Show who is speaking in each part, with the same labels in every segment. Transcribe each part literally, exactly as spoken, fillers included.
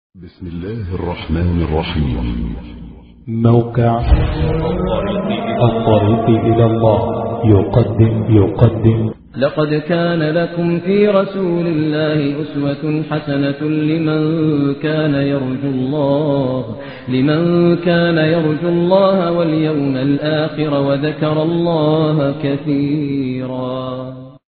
Speaker 1: بسم الله الرحمن الرحيم.
Speaker 2: موقع الطريق إلى الله يقدم يقدم
Speaker 3: لقد كان لكم في رسول الله أسوة حسنة لمن كان يرجو الله لمن كان يرجو الله واليوم الآخر وذكر الله كثيرا.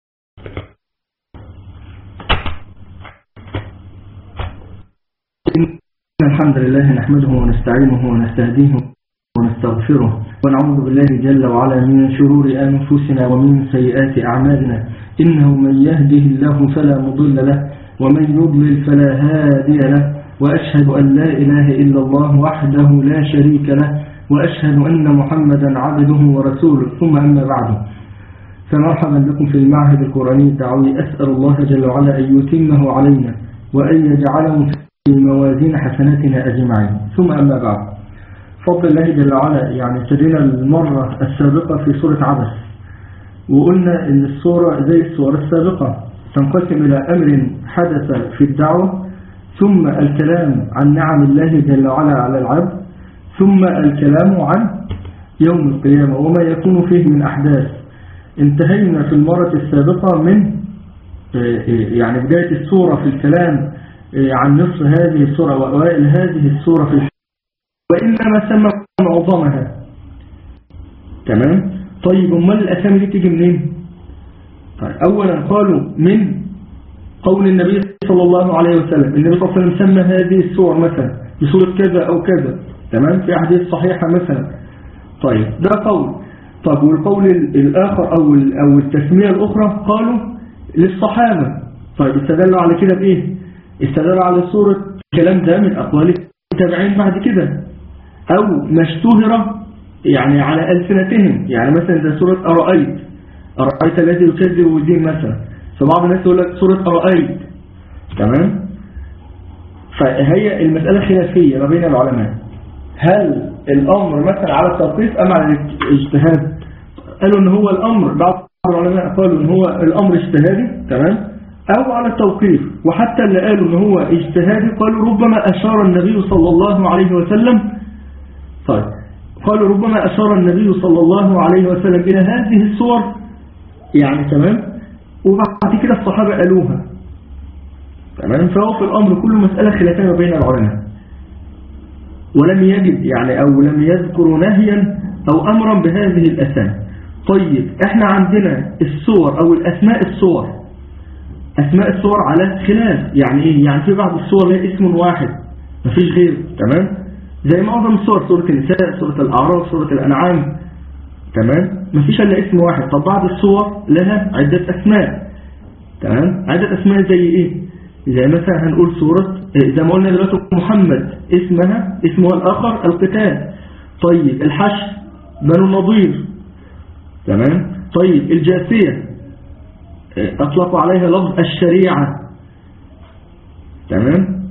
Speaker 4: الحمد لله نحمده ونستعينه ونستهديه ونستغفره ونعوذ بالله جل وعلا من شرور أنفسنا ومن سيئات أعمالنا، إنه من يهده الله فلا مضل له ومن يضلل فلا هادي له، وأشهد أن لا إله إلا الله وحده لا شريك له، وأشهد أن محمدا عبده ورسوله، ثم أما بعد، فمرحبا بكم في المعهد القرآني الدعوي. أسأل الله جل وعلا أن يتمه علينا وأن يجعله في موازين حسناتنا أجمعين. ثم أما بعد، فضل الله جل وعلا، يعني ابتدينا المرة السابقة في سورة عبس، وقلنا إن السورة زي السور السابقة تنقسم إلى أمر حدث في الدعوة، ثم الكلام عن نعم الله جل وعلا على العبد، ثم الكلام عن يوم القيامة وما يكون فيه من أحداث. انتهينا في المرة السابقة من يعني بداية السورة في الكلام عن نصف هذه السورة وأوائل هذه السورة في الحديث، وإنما سمى معظمها. تمام؟ طيب أمال الأسامي دي تيجي منين؟ طيب أولا قالوا من قول النبي صلى الله عليه وسلم. النبي صلى الله عليه وسلم سمى هذه السور مثلا بسورة كذا أو كذا، تمام، في أحاديث صحيحة مثلا. طيب ده قول. طيب والقول الآخر أو أو التسمية الأخرى قالوا للصحابة. طيب استدلوا على كده بإيه؟ استدلوا على سورة الكلام ده من أقوال التابعين بعد كده، أو ما اشتهر يعني على ألسنتهم، يعني مثلا ده سورة أرأيت أرأيت الذي يكذب بالدين مثلا، فبعض الناس يقول لك سورة أرأيت. تمام؟ فهي المسألة خلافية ما بين العلماء، هل الأمر مثلا على التوقيف أم على الاجتهاد؟ قالوا إن هو الأمر، بعض العلماء قالوا إن هو الأمر اجتهادي، تمام، أو على التوقيف. وحتى اللي قالوا إن هو اجتهادي قالوا ربما أشار النبي صلى الله عليه وسلم. طيب قالوا ربما أشار النبي صلى الله عليه وسلم إلى هذه الصور، يعني تمام، وبعد كده الصحابة قالوها. تمام؟ فهو في الأمر كله مسألة خلافية بين العلماء، ولم يجد يعني أو لم يذكروا نهيا أو أمرا بهذه الأسامي. طيب احنا عندنا الصور أو الأسماء الصور أسماء الصور على خلاف. يعني إيه؟ يعني في بعض الصور لها اسم واحد مفيش غيره، تمام، زي معظم الصور، سورة النساء، سورة الأعراف، سورة الأنعام، تمام، مفيش إلا اسم واحد. طب بعض الصور لها عدة أسماء، تمام، عدة أسماء زي إيه؟ زي مثلا هنقول سورة زي ما قلنا دلوقتي محمد، اسمها اسمها الآخر القتال. طيب الحشر، بنو النضير، تمام. طيب الجاثية أطلقوا عليها لفظ الشريعة، تمام،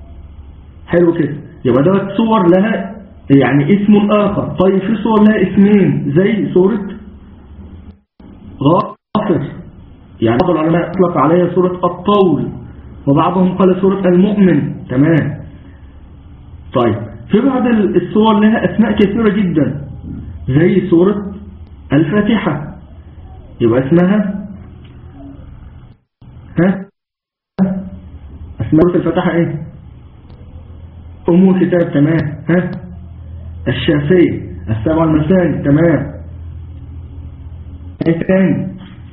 Speaker 4: حلو كده. يبقى دوت صور لها يعني اسم آخر. طيب في صور لها اسمين زي سورة غافر، يعني بعض العلماء أطلق عليها سورة الطول، وبعضهم قال سورة المؤمن، تمام. طيب في بعض الصور لها أسماء كثيرة جدا زي سورة الفاتحة، يبقى اسمها ها اسماء سورة الفاتحة ايه؟ أم الكتاب، تمام. ها الشافية، السبع المثاني، تمام. ايه تاني؟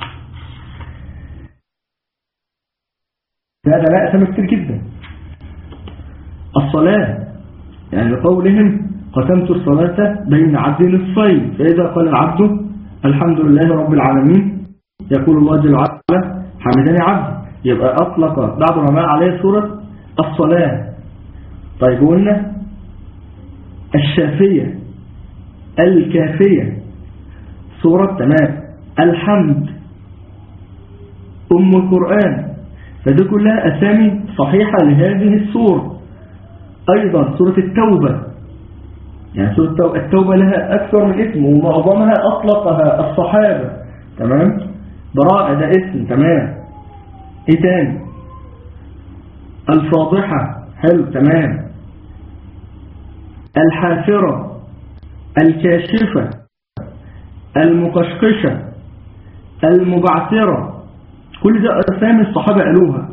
Speaker 4: لا ده لا اسماء كتير جدا. الصلاة، يعني لقولهم قسمت الصلاة بين عبد نصفين، فإذا قال العبد الحمد لله رب العالمين يقول الله جل وعلا حمدني عبد، يبقى أطلق بعض العلماء عليه سورة الصلاة. طيب قلنا الشافية، الكافية، سورة تمام الحمد، أم القرآن، فدي كلها أسامي صحيحة لهذه السورة. أيضا سورة التوبة، يعني سورة التوبة لها أكثر من اسم ومعظمها أطلقها الصحابة، تمام. براءة ده اسم، تمام. ايه تاني؟ الفاضحة، حلو تمام. الحافرة، الكاشفة، المقشقشة، المبعثرة، كل ده أسامي الصحابة قالوها.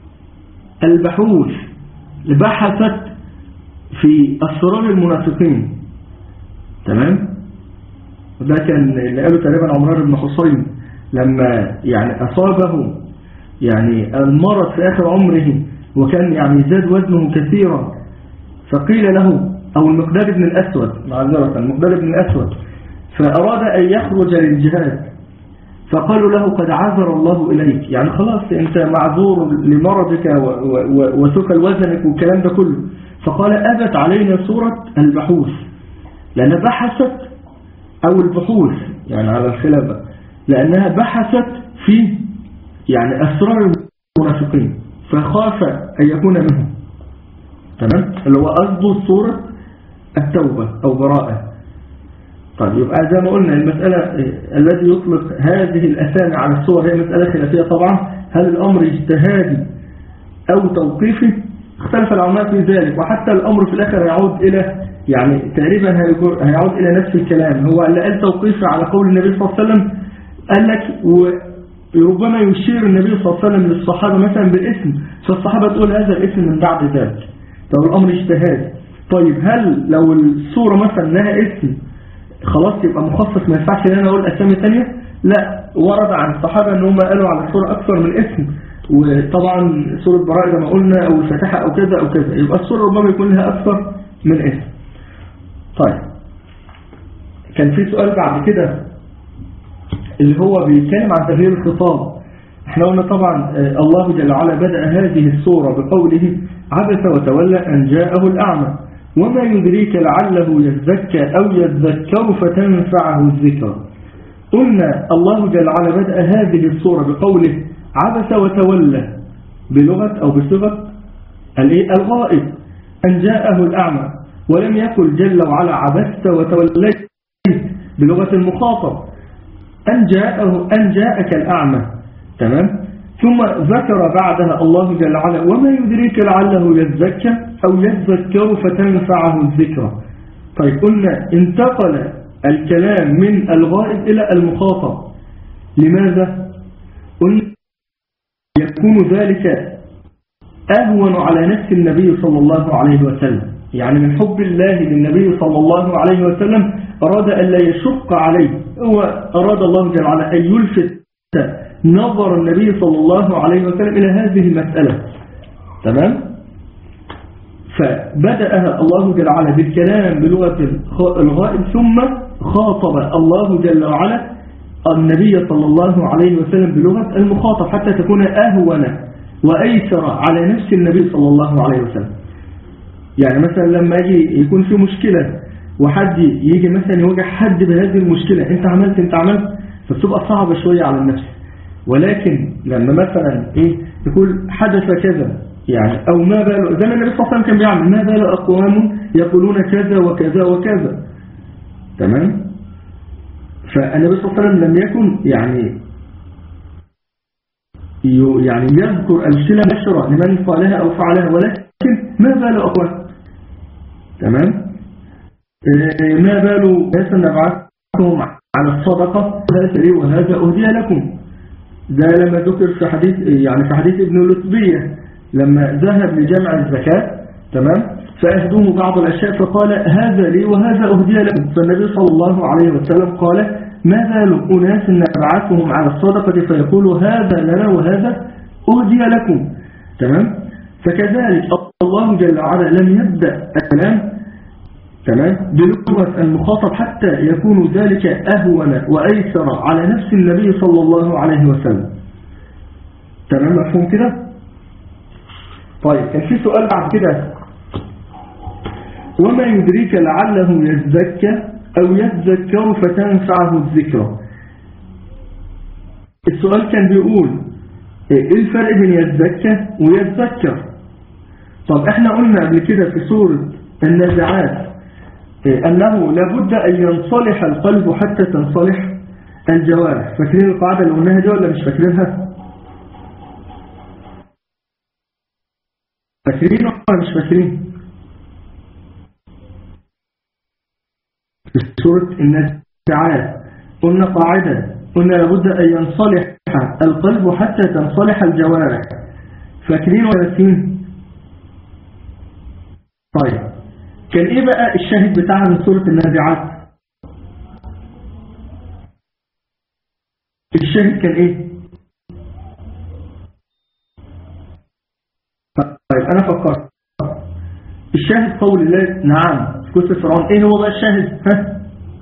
Speaker 4: البحوث، بحثت في أسرار المنافقين. تمام. ده كان اللي قاله تقريبا عمران بن حصين لما يعني أصابه يعني المرض في آخر عمره وكان يعني زاد وزنه كثيرا، فقيل له، أو المقداد بن الأسود معذرة المقداد بن الأسود، فأراد أن يخرج للجهاد، فقالوا له قد عذر الله إليك، يعني خلاص أنت معذور لمرضك وثقل وزنك والكلام ده كله. فقال أبت علينا سورة البحوث، لأنها بحثت، أو البحوث يعني على الخلافة، لأنها بحثت في يعني أسرار المنافقين، فخاف أن يكون منهم. تمام. اللي هو قصده سورة التوبة أو براءة. طيب يبقى زي ما قلنا المسألة الذي يطلق هذه الأسامي على الصور هي مسألة خلافية طبعا. هل الأمر اجتهادي أو توقيفي؟ اختلف العلماء في ذلك، وحتى الأمر في الآخر يعود إلى يعني تقريبا هيعود إلى نفس الكلام. هو اللي قال توقيفي على قول النبي صلى الله عليه وسلم، قال لك وربما يشير النبي صلى الله عليه وسلم للصحابة مثلا بالاسم، فالصحابة تقول هذا الاسم من بعد ذلك. طب الأمر اجتهادي. طيب هل لو الصورة مثلا لها اسم خلاص يبقى مخصص، ما ينفعش ان انا اقول اسامي ثانيه؟ لا، ورد عن الصحابه ان هم قالوا على السوره اكثر من اسم، وطبعا سوره براءه زي ما قلنا او الفاتحه او كذا او كذا، يبقى السوره ربما يكون لها اكثر من اسم. طيب كان في سؤال بعد كده اللي هو بيتكلم عن تغيير الخطاب. احنا قلنا طبعا الله جل وعلا بدأ هذه السوره بقوله عبس وتولى ان جاءه الاعمى وما يدريك لعله يزكى أو يذكر فتنفعه الذكر. قلنا الله جل وعلا بدأ هذه السورة بقوله عبس وتولى بلغة أو بصيغة الغائب أن جاءه الأعمى، ولم يقل جل وعلا عبست وتوليت بلغة المخاطب أن جاءه أن جاءك الأعمى. تمام. ثم ذكر بعدها الله جل وعلا وما يدريك لعله يزكى أو يذكر فتنفعه الذكرى. طيب قلنا انتقل الكلام من الغائب إلى المخاطب. لماذا؟ قلنا يكون ذلك أهون على نفس النبي صلى الله عليه وسلم، يعني من حب الله للنبي صلى الله عليه وسلم أراد أن لا يشق عليه، هو أراد الله جل وعلا أن يلفت نظر النبي صلى الله عليه وسلم إلى هذه المسألة. تمام. فبدأها الله جل وعلا بالكلام بلغة الغائب، ثم خاطب الله جل وعلا النبي صلى الله عليه وسلم بلغة المخاطب حتى تكون أهون وأيسر على نفس النبي صلى الله عليه وسلم. يعني مثلا لما يجي يكون في مشكلة وحد يجي مثلا يواجه حد بهذه المشكلة، انت عملت انت عملت فبتبقى صعبة شوية على النفس. ولكن لما مثلا ايه يقول حدث كذا يعني او ما بال، زي ما النبي صلى الله عليه وسلم كان بيعمل ما بال اقوام يقولون كذا وكذا وكذا. تمام. فالنبي صلى الله عليه وسلم لم يكن يعني يعني يذكر أمثلة مشرة لمن قالها أو فعلها، ولكن ما بال أقوام. تمام. ما بال ناس نبعثهم على الصدقة هذا لي وهذا أهدي لكم. ده لما ذكر في حديث يعني في حديث ابن اللتبية لما ذهب لجمع الزكاة. تمام. فأهدوه بعض الأشياء فقال هذا لي وهذا أهدي لكم. فالنبي صلى الله عليه وسلم قال ما بال أناس نبعثهم على الصدقة فيقولوا هذا لنا وهذا أهدي لكم. تمام. فكذلك الله جل وعلا لم يبدأ الكلام تمام بلغة المخاطب حتى يكون ذلك أهون وأيسر على نفس النبي صلى الله عليه وسلم. تمام. مفهوم كده؟ طيب كان في سؤال بعد كده وما يدريك لعله يزكى أو يذكر فتنفعه الذكرى. السؤال كان بيقول ايه الفرق بين يزكى ويذكر؟ طب احنا قلنا قبل كده في سورة النازعات أنه لابد أن ينصلح القلب حتى تنصلح الجوارح. فاكرين القاعدة اللي قلناها دي ولا مش فاكرينها؟ فاكرين ولا مش فاكرين؟ في سورة النازعات قلنا قاعدة، قلنا لابد أن ينصلح القلب حتى تنصلح الجوارح. فاكرين ولا ناسين؟ طيب كان ايه بقى الشاهد بتاعها من سورة النازعات؟ الشاهد كان ايه؟ طيب انا فكرت الشاهد قول الله نعم في قصة فرعون. ايه هو بقى الشاهد؟ ها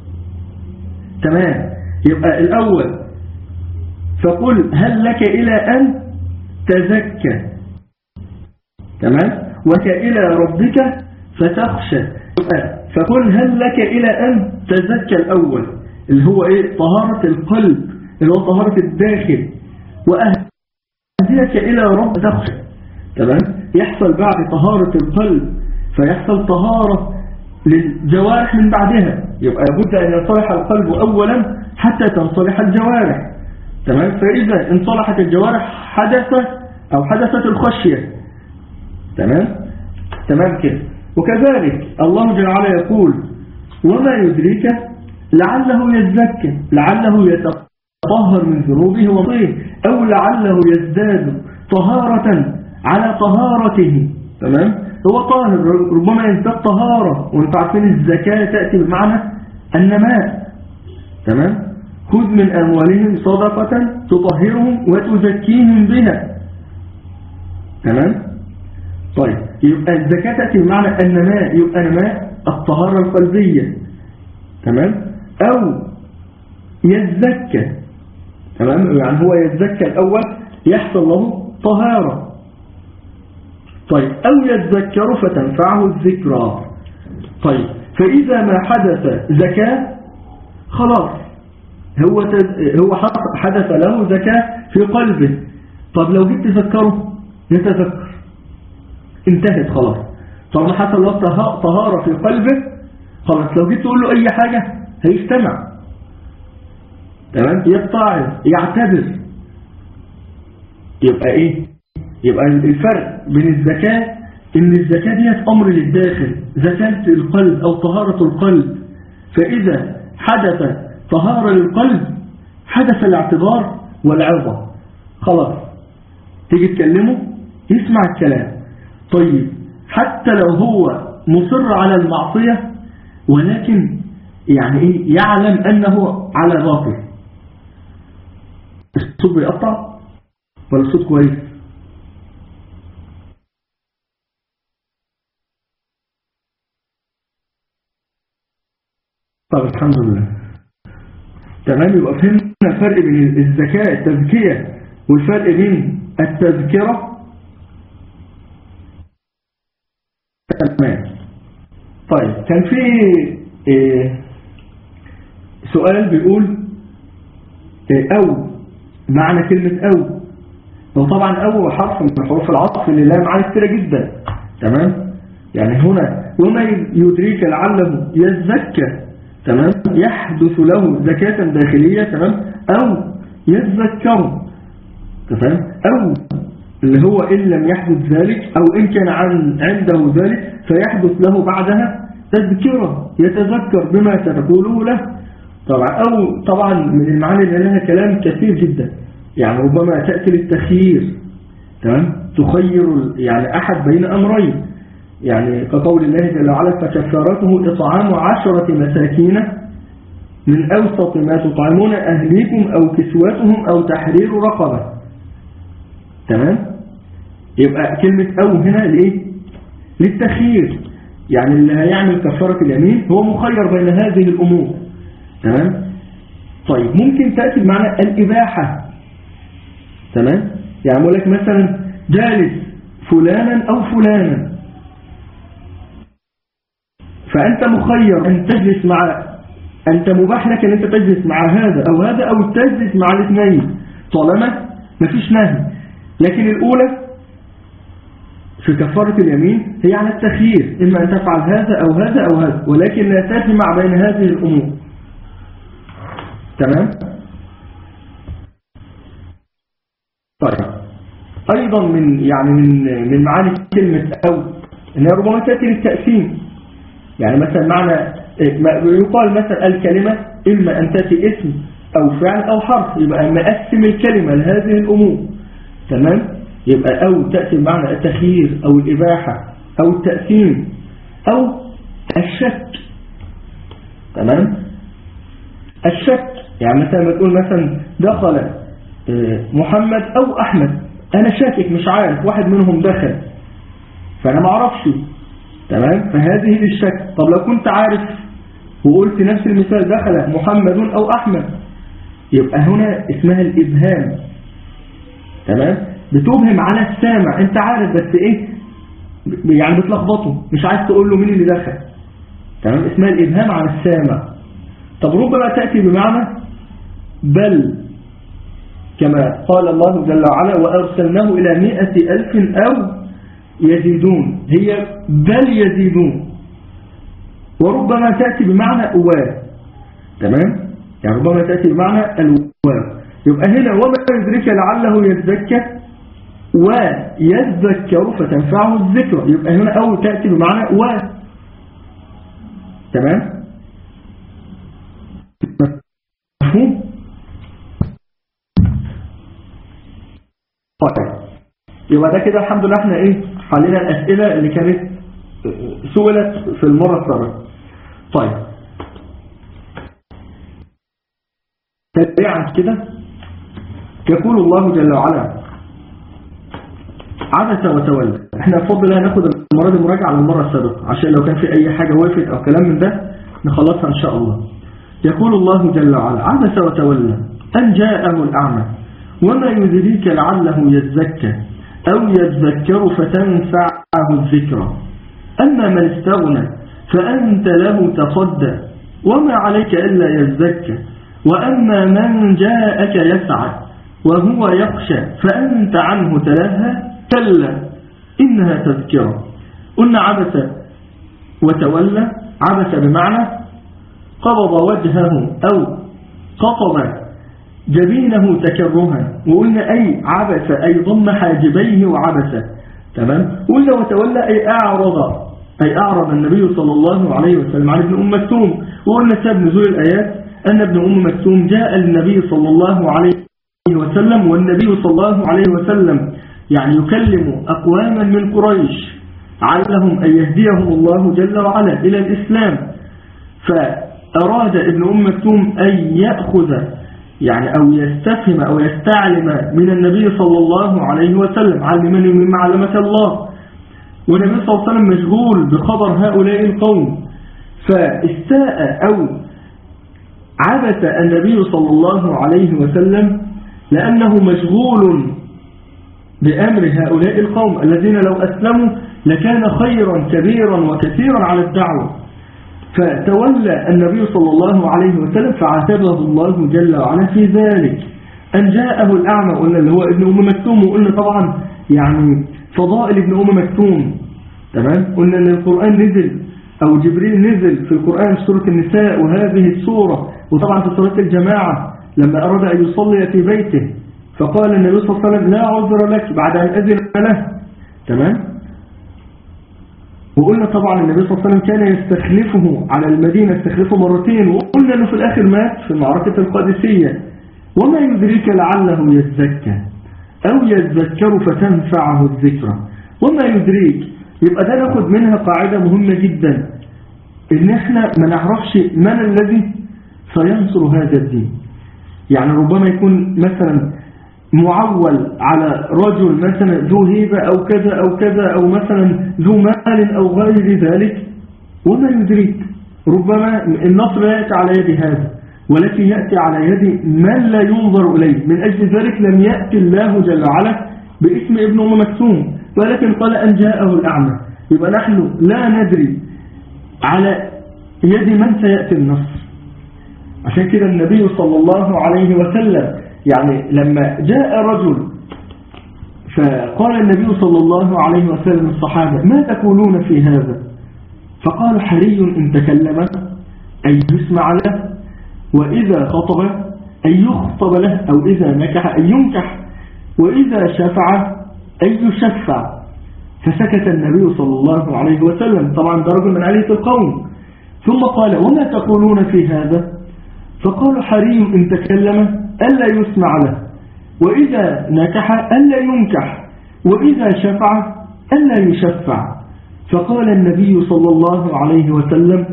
Speaker 4: تمام. يبقى الاول فقل هل لك الى ان تزكى، تمام، وك الى ربك فتخشى. فقل هل لك الى ان تزكى الاول اللي هو ايه؟ طهارة القلب، اللي هو طهارة الداخل، واهديك الى ربك تخشى، تمام. يحصل بعد طهارة القلب فيحصل طهارة للجوارح من بعدها. يبقى لابد أن ينصلح القلب أولا حتى تنصلح الجوارح، تمام. فإذا انصلحت الجوارح حدث أو حدثت الخشية، تمام تمام كده. وكذلك الله جل وعلا يقول وما يدريك لعله يزكى، لعله يتطهر من ذنوبه ومعصيه، أو لعله يزداد طهارة على طهارته، تمام. هو طاهر ربما يزداد طهارة. وانتم عارفين الزكاة تأتي بمعنى النماء، تمام. خذ من أموالهم صدقة تطهرهم وتزكيهم بها، تمام. طيب يبقى الزكاة تأتي بمعنى النماء، يبقى نماء الطهارة القلبية، تمام. أو يزكى، تمام، يعني هو يزكى الأول يحصل له طهارة. طيب أو يتذكر فتنفعه الذكرى. طيب فإذا ما حدث زكاة خلاص هو هو حدث له زكاة في قلبه. طب لو جيت تذكره يتذكر، انتهت خلاص. طب ما حصل له طهارة في قلبه خلاص، لو جيت تقول له أي حاجة هيستمع، تمام، يتعظ يعتذر. يبقى إيه؟ يبقى الفرق بين الزكاة إن الزكاة دي أمر للداخل، زكاة القلب أو طهارة القلب. فإذا حدث طهارة للقلب حدث الاعتبار والعظة، خلاص تيجي تكلمه يسمع الكلام. طيب حتى لو هو مصر على المعصية ولكن يعني إيه؟ يعلم أنه على باطل. الصوت بيقطع ولا الصوت كويس؟ طب الحمد لله، تمام. يبقى فهمنا الفرق بين الزكاة التزكية والفرق بين التذكرة، تمام. طيب كان في إيه سؤال بيقول إيه أو معنى كلمة أو. وطبعا أو حرف من حروف العطف اللي لها معاني كتيرة جدا، تمام. يعني هنا وما يدريك لعله يزكى، تمام، يحدث له زكاة داخلية، تمام، أو يتذكر، تمام. أو اللي هو إن لم يحدث ذلك أو إن كان عن عنده ذلك فيحدث له بعدها تذكرة، يتذكر بما ستقوله له. طبعا أو طبعا من المعاني اللي لها كلام كثير جدا، يعني ربما تأتي للتخيير، تمام، تخير يعني أحد بين أمرين، يعني كقول الله جل وعلا فكفارته إطعام عشرة مساكين من أوسط ما تطعمون أهليكم أو كسوتهم أو تحرير رقبة، تمام. يبقى كلمة أو هنا لإيه؟ للتخيير، يعني اللي هيعمل كفارة اليمين هو مخير بين هذه الأمور، تمام. طيب ممكن تأتي بمعنى الإباحة، تمام. يعني أقول لك مثلا جالس فلانا أو فلانا، فأنت مخير أن تجلس مع، أنت مباح لك أن أنت تجلس مع هذا أو هذا أو تجلس مع الاثنين طالما مفيش نهي. لكن الأولى في كفارة اليمين هي على التخيير، إما أن تفعل هذا أو هذا أو هذا، ولكن لا تجمع بين هذه الأمور، تمام. طيب أيضا من يعني من من معاني كلمة أو إنها ربما تأتي للتأثيم. يعني مثلا معنى يقال مثلا الكلمة إما أن تأتي اسم أو فعل أو حرف، يبقى مقسم الكلمة لهذه الأمور. تمام؟ يبقى أو تأتي بمعنى التخيير أو الإباحة أو التأثيم أو الشك. تمام؟ الشك يعني مثلا ما تقول مثلا دخل محمد أو أحمد، أنا شاكك مش عارف واحد منهم دخل فأنا ما أعرفش. تمام؟ فهذه للشك. طب لو كنت عارف وقلت نفس المثال دخل محمد أو أحمد، يبقى هنا اسمها الإبهام. تمام؟ بتوهم على السامع، انت عارف بس ايه يعني بتلخبطه، مش عايز تقول له مين اللي دخل. تمام؟ اسمها الإبهام على السامع. طب ربما تأتي بمعنى بل، كما قال الله جل وعلا وأرسلناه إلى مئة ألف أو يزيدون، هي بل يزيدون. وربما تأتي بمعنى و. تمام؟ يعني ربما تأتي بمعنى الواو. يبقى هنا وما يدرك لعله يزكى ويذكر فتنفعه الذكرى، يبقى هنا أو تأتي بمعنى و. تمام؟ مفهوم؟ طيب يبقى ده كده الحمد لله احنا ايه حلينا الأسئلة اللي كانت سئلت في المرة السابقة. طيب تبعا كده يقول الله جل وعلا عبس وتولى. احنا بفضل الله هناخد المرة دي مراجعة على المرة السابقة عشان لو كان في اي حاجة وقفت او كلام من ده نخلصها ان شاء الله. يقول الله جل وعلا عبس وتولى ان جاءه الاعمى وما يدريك لعله يزكى او يذكر فتنفعه الذكرى اما من استغنى فانت له تصدى وما عليك الا يزكى واما من جاءك يسعى وهو يخشى فانت عنه تلهى كلا إنها تذكرة. قلنا عبس وتولى. عبس بمعنى قبض وجهه أو قطب جبينه تكرها، وقلنا أي عبس أي ضم حاجبيه وعبس. تمام؟ قلنا وتولى أي أعرض أي أعرض النبي صلى الله عليه وسلم عن ابن أم مكتوم. وقلنا سبب نزول الآيات أن ابن أم مكتوم جاء للنبي صلى الله عليه وسلم والنبي صلى الله عليه وسلم يعني يكلم أقواما من قريش علهم أن يهديهم الله جل وعلا إلى الإسلام، فأراد ابن أم مكتوم أن يأخذ يعني أو يستفهم أو يستعلم من النبي صلى الله عليه وسلم علمني مما علمك الله. والنبي صلى الله عليه وسلم مشغول بخبر هؤلاء القوم، فاستاء أو عبس النبي صلى الله عليه وسلم لأنه مشغول بأمر هؤلاء القوم الذين لو أسلموا لكان خيرا كبيرا وكثيرا على الدعوة. فتولى النبي صلى الله عليه وسلم فعاتبه الله جل وعلا في ذلك. أن جاءه الأعمى قلنا اللي هو ابن أم مكتوم، وقلنا طبعا يعني فضائل ابن أم مكتوم. تمام؟ قلنا أن القرآن نزل أو جبريل نزل في القرآن في سورة النساء وهذه السورة، وطبعا في صلاة الجماعة لما أراد أن يصلي في بيته فقال النبي صلى الله عليه وسلم لا عذر لك بعد أن أذن له. تمام؟ وقلنا طبعا النبي صلى الله عليه وسلم كان يستخلفه على المدينة استخلفه مرتين، وقلنا أنه في الآخر مات في معركة القادسية. وما يدريك لعله يزكى أو يذكر فتنفعه الذكرى. وما يدريك يبقى ده ناخد منها قاعدة مهمة جدا، إن احنا ما نعرفش من الذي سينصر هذا الدين. يعني ربما يكون مثلا معول على رجل مثلا ذو هيبة أو كذا أو كذا أو مثلا ذو مال أو غير ذلك، وما يدريك ربما النصر لا يأتي على يد هذا ولكن يأتي على يد من لا ينظر إليه. من أجل ذلك لم يأتي الله جل وعلا باسم ابن أم مكتوم، ولكن قال أن جاءه الأعمى. يبقى نحن لا ندري على يد من سيأتي النصر. عشان كده النبي صلى الله عليه وسلم يعني لما جاء رجل فقال النبي صلى الله عليه وسلم الصحابة ما تقولون في هذا؟ فقال حري إن تكلم أن يسمع له، وإذا خطب أن يخطب له، أو إذا نكح أن ينكح، وإذا شفع أن يشفع. فسكت النبي صلى الله عليه وسلم، طبعا ده رجل من علية القوم، ثم قال وما تقولون في هذا؟ فقالوا حري إن تكلم ألا يسمع له، وإذا نكح ألا ينكح، وإذا شفع ألا يشفع. فقال النبي صلى الله عليه وسلم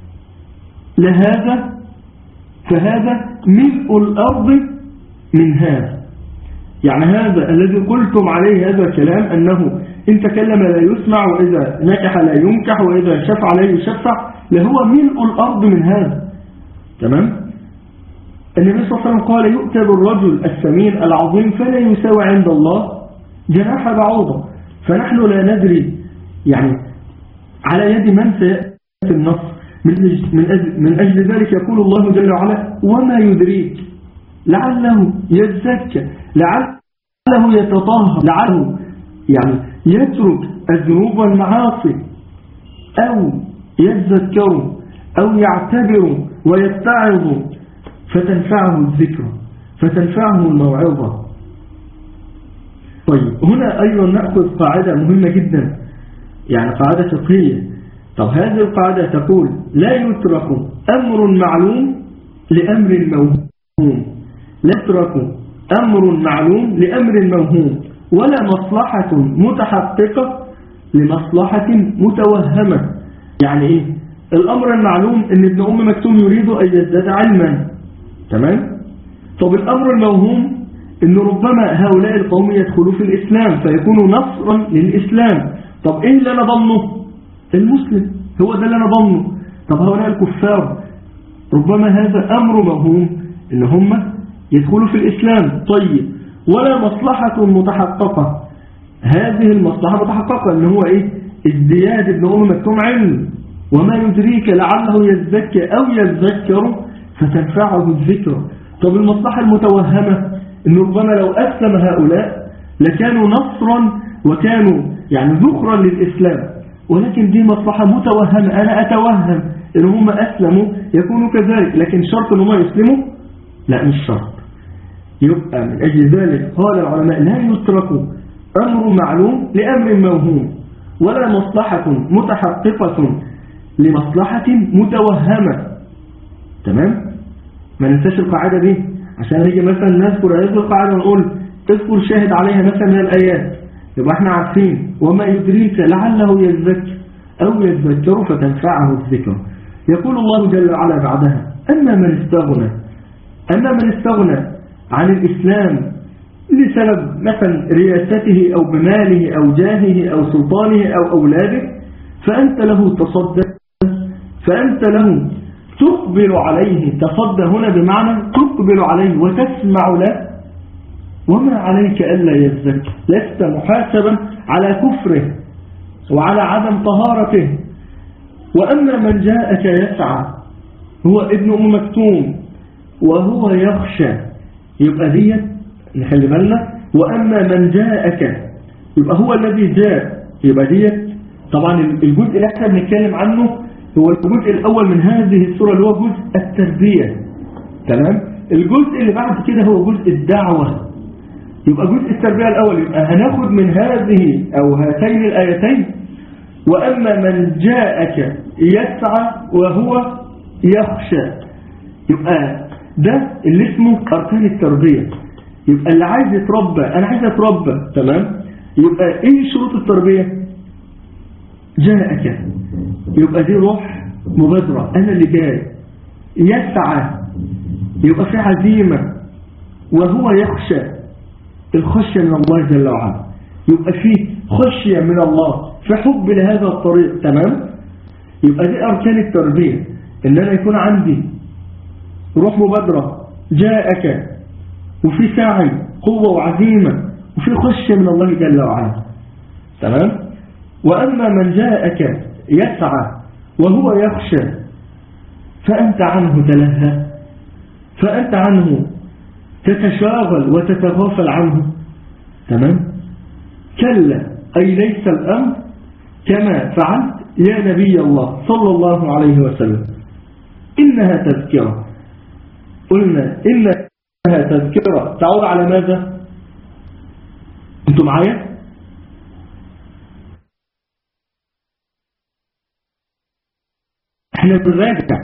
Speaker 4: لهذا فهذا ملء الأرض من هذا، يعني هذا الذي قلتم عليه هذا الكلام أنه إن تكلم لا يسمع، وإذا نكح لا ينكح، وإذا شفع لا يشفع، لهو ملء الأرض من هذا. تمام؟ النبي صلى الله عليه وسلم قال يؤتى بالرجل السمين العظيم فلا يساوي عند الله جناح بعوضة. فنحن لا ندري يعني على يد من سيأتي النصر. من أجل, من أجل ذلك يقول الله جل وعلا وما يدريك لعله يزكى، لعله يتطهر، لعله يعني يترك الذنوب والمعاصي، أو يتذكر أو يعتبر ويتعظ فتنفعه الذكر، فتنفعه الموعظة. طيب هنا أيضا نأخذ قاعدة مهمة جدا، يعني قاعدة فقهية. طب هذه القاعدة تقول لا يترك أمر معلوم لأمر موهوم، لا يترك أمر معلوم لأمر موهوم، ولا مصلحة متحققة لمصلحة متوهمة. يعني إيه؟ الأمر المعلوم إن ابن أم مكتوم يريد أن يزداد علما، تمام؟ طب الأمر الموهوم إن ربما هؤلاء القوم يدخلوا في الإسلام فيكونوا نصرا للإسلام. طب إيه اللي أنا ضمنه؟ المسلم، هو ده اللي أنا ضمنه. طب هؤلاء الكفار ربما هذا أمر موهوم إن هم يدخلوا في الإسلام. طيب ولا مصلحة متحققة، هذه المصلحة متحققة إن هو إيه؟ ازدياد ابن أم مكتوم علم، وما يدريك لعله يزكى أو يذكر فتنفعه الذكر. طب المصلحة المتوهمة إن ربما لو أسلم هؤلاء لكانوا نصرا وكانوا يعني ذخرا للإسلام، ولكن دي مصلحة متوهمة، أنا أتوهم إن هم أسلموا يكونوا كذلك، لكن شرط إن هم يسلموا؟ لا مش شرط. يبقى من أجل ذلك قال العلماء لا يترك أمر معلوم لأمر موهوم، ولا مصلحة متحققة لمصلحة متوهمة. تمام؟ ما ننساش القاعدة دي، عشان نيجي مثلا نذكر هذه القاعدة ونقول اذكر شاهد عليها مثلا من الآيات، يبقى احنا عارفين وما يدريك لعله يذكر أو يذكر فتنفعه الذكر. يقول الله جل وعلا بعدها أما من استغنى أما من استغنى عن الإسلام لسبب مثلا رياسته أو بماله أو جاهه أو سلطانه أو أولاده فأنت له تصدى، فأنت له تقبل عليه. تصدى هنا بمعنى تقبل عليه وتسمع له، وما عليك ألا يزكي، لست محاسبا على كفره وعلى عدم طهارته. وأما من جاءك يسعى هو ابن أم مكتوم وهو يخشى، يبقى ديت نخلي بالنا. وأما من جاءك يبقى هو الذي جاء، يبقى ديت طبعا الجزء اللي احنا بنتكلم عنه هو الجزء الأول من هذه السورة اللي هو جزء التربية. تمام؟ الجزء اللي بعد كده هو جزء الدعوة. يبقى جزء التربية الأول يبقى هناخد من هذه أو هاتين الآيتين وأما من جاءك يسعى وهو يخشى، يبقى ده اللي اسمه أركان التربية. يبقى اللي عايز يتربى، أنا عايز أتربى، تمام؟ يبقى إيه شروط التربية؟ جاءك، يبقى دي روح مبادرة، أنا اللي جاي. يسعى يبقى في عزيمة، وهو يخشى الخشية من الله جل وعلا، يبقى فيه خشية من الله، في حب لهذا الطريق. تمام؟ يبقى دي أركان التربية، إن أنا يكون عندي روح مبادرة جاءك، وفي سعي قوة وعزيمة، وفي خشية من الله جل وعلا. تمام؟ وأما من جاءك يسعى وهو يخشى فأنت عنه تلهى، فأنت عنه تتشاغل وتتغافل عنه. تمام؟ كلا أي ليس الأمر كما فعلت يا نبي الله صلى الله عليه وسلم، إنها تذكرة. قلنا إنها تذكرة تعود على ماذا؟ أنتم معايا؟ احنا بنراجع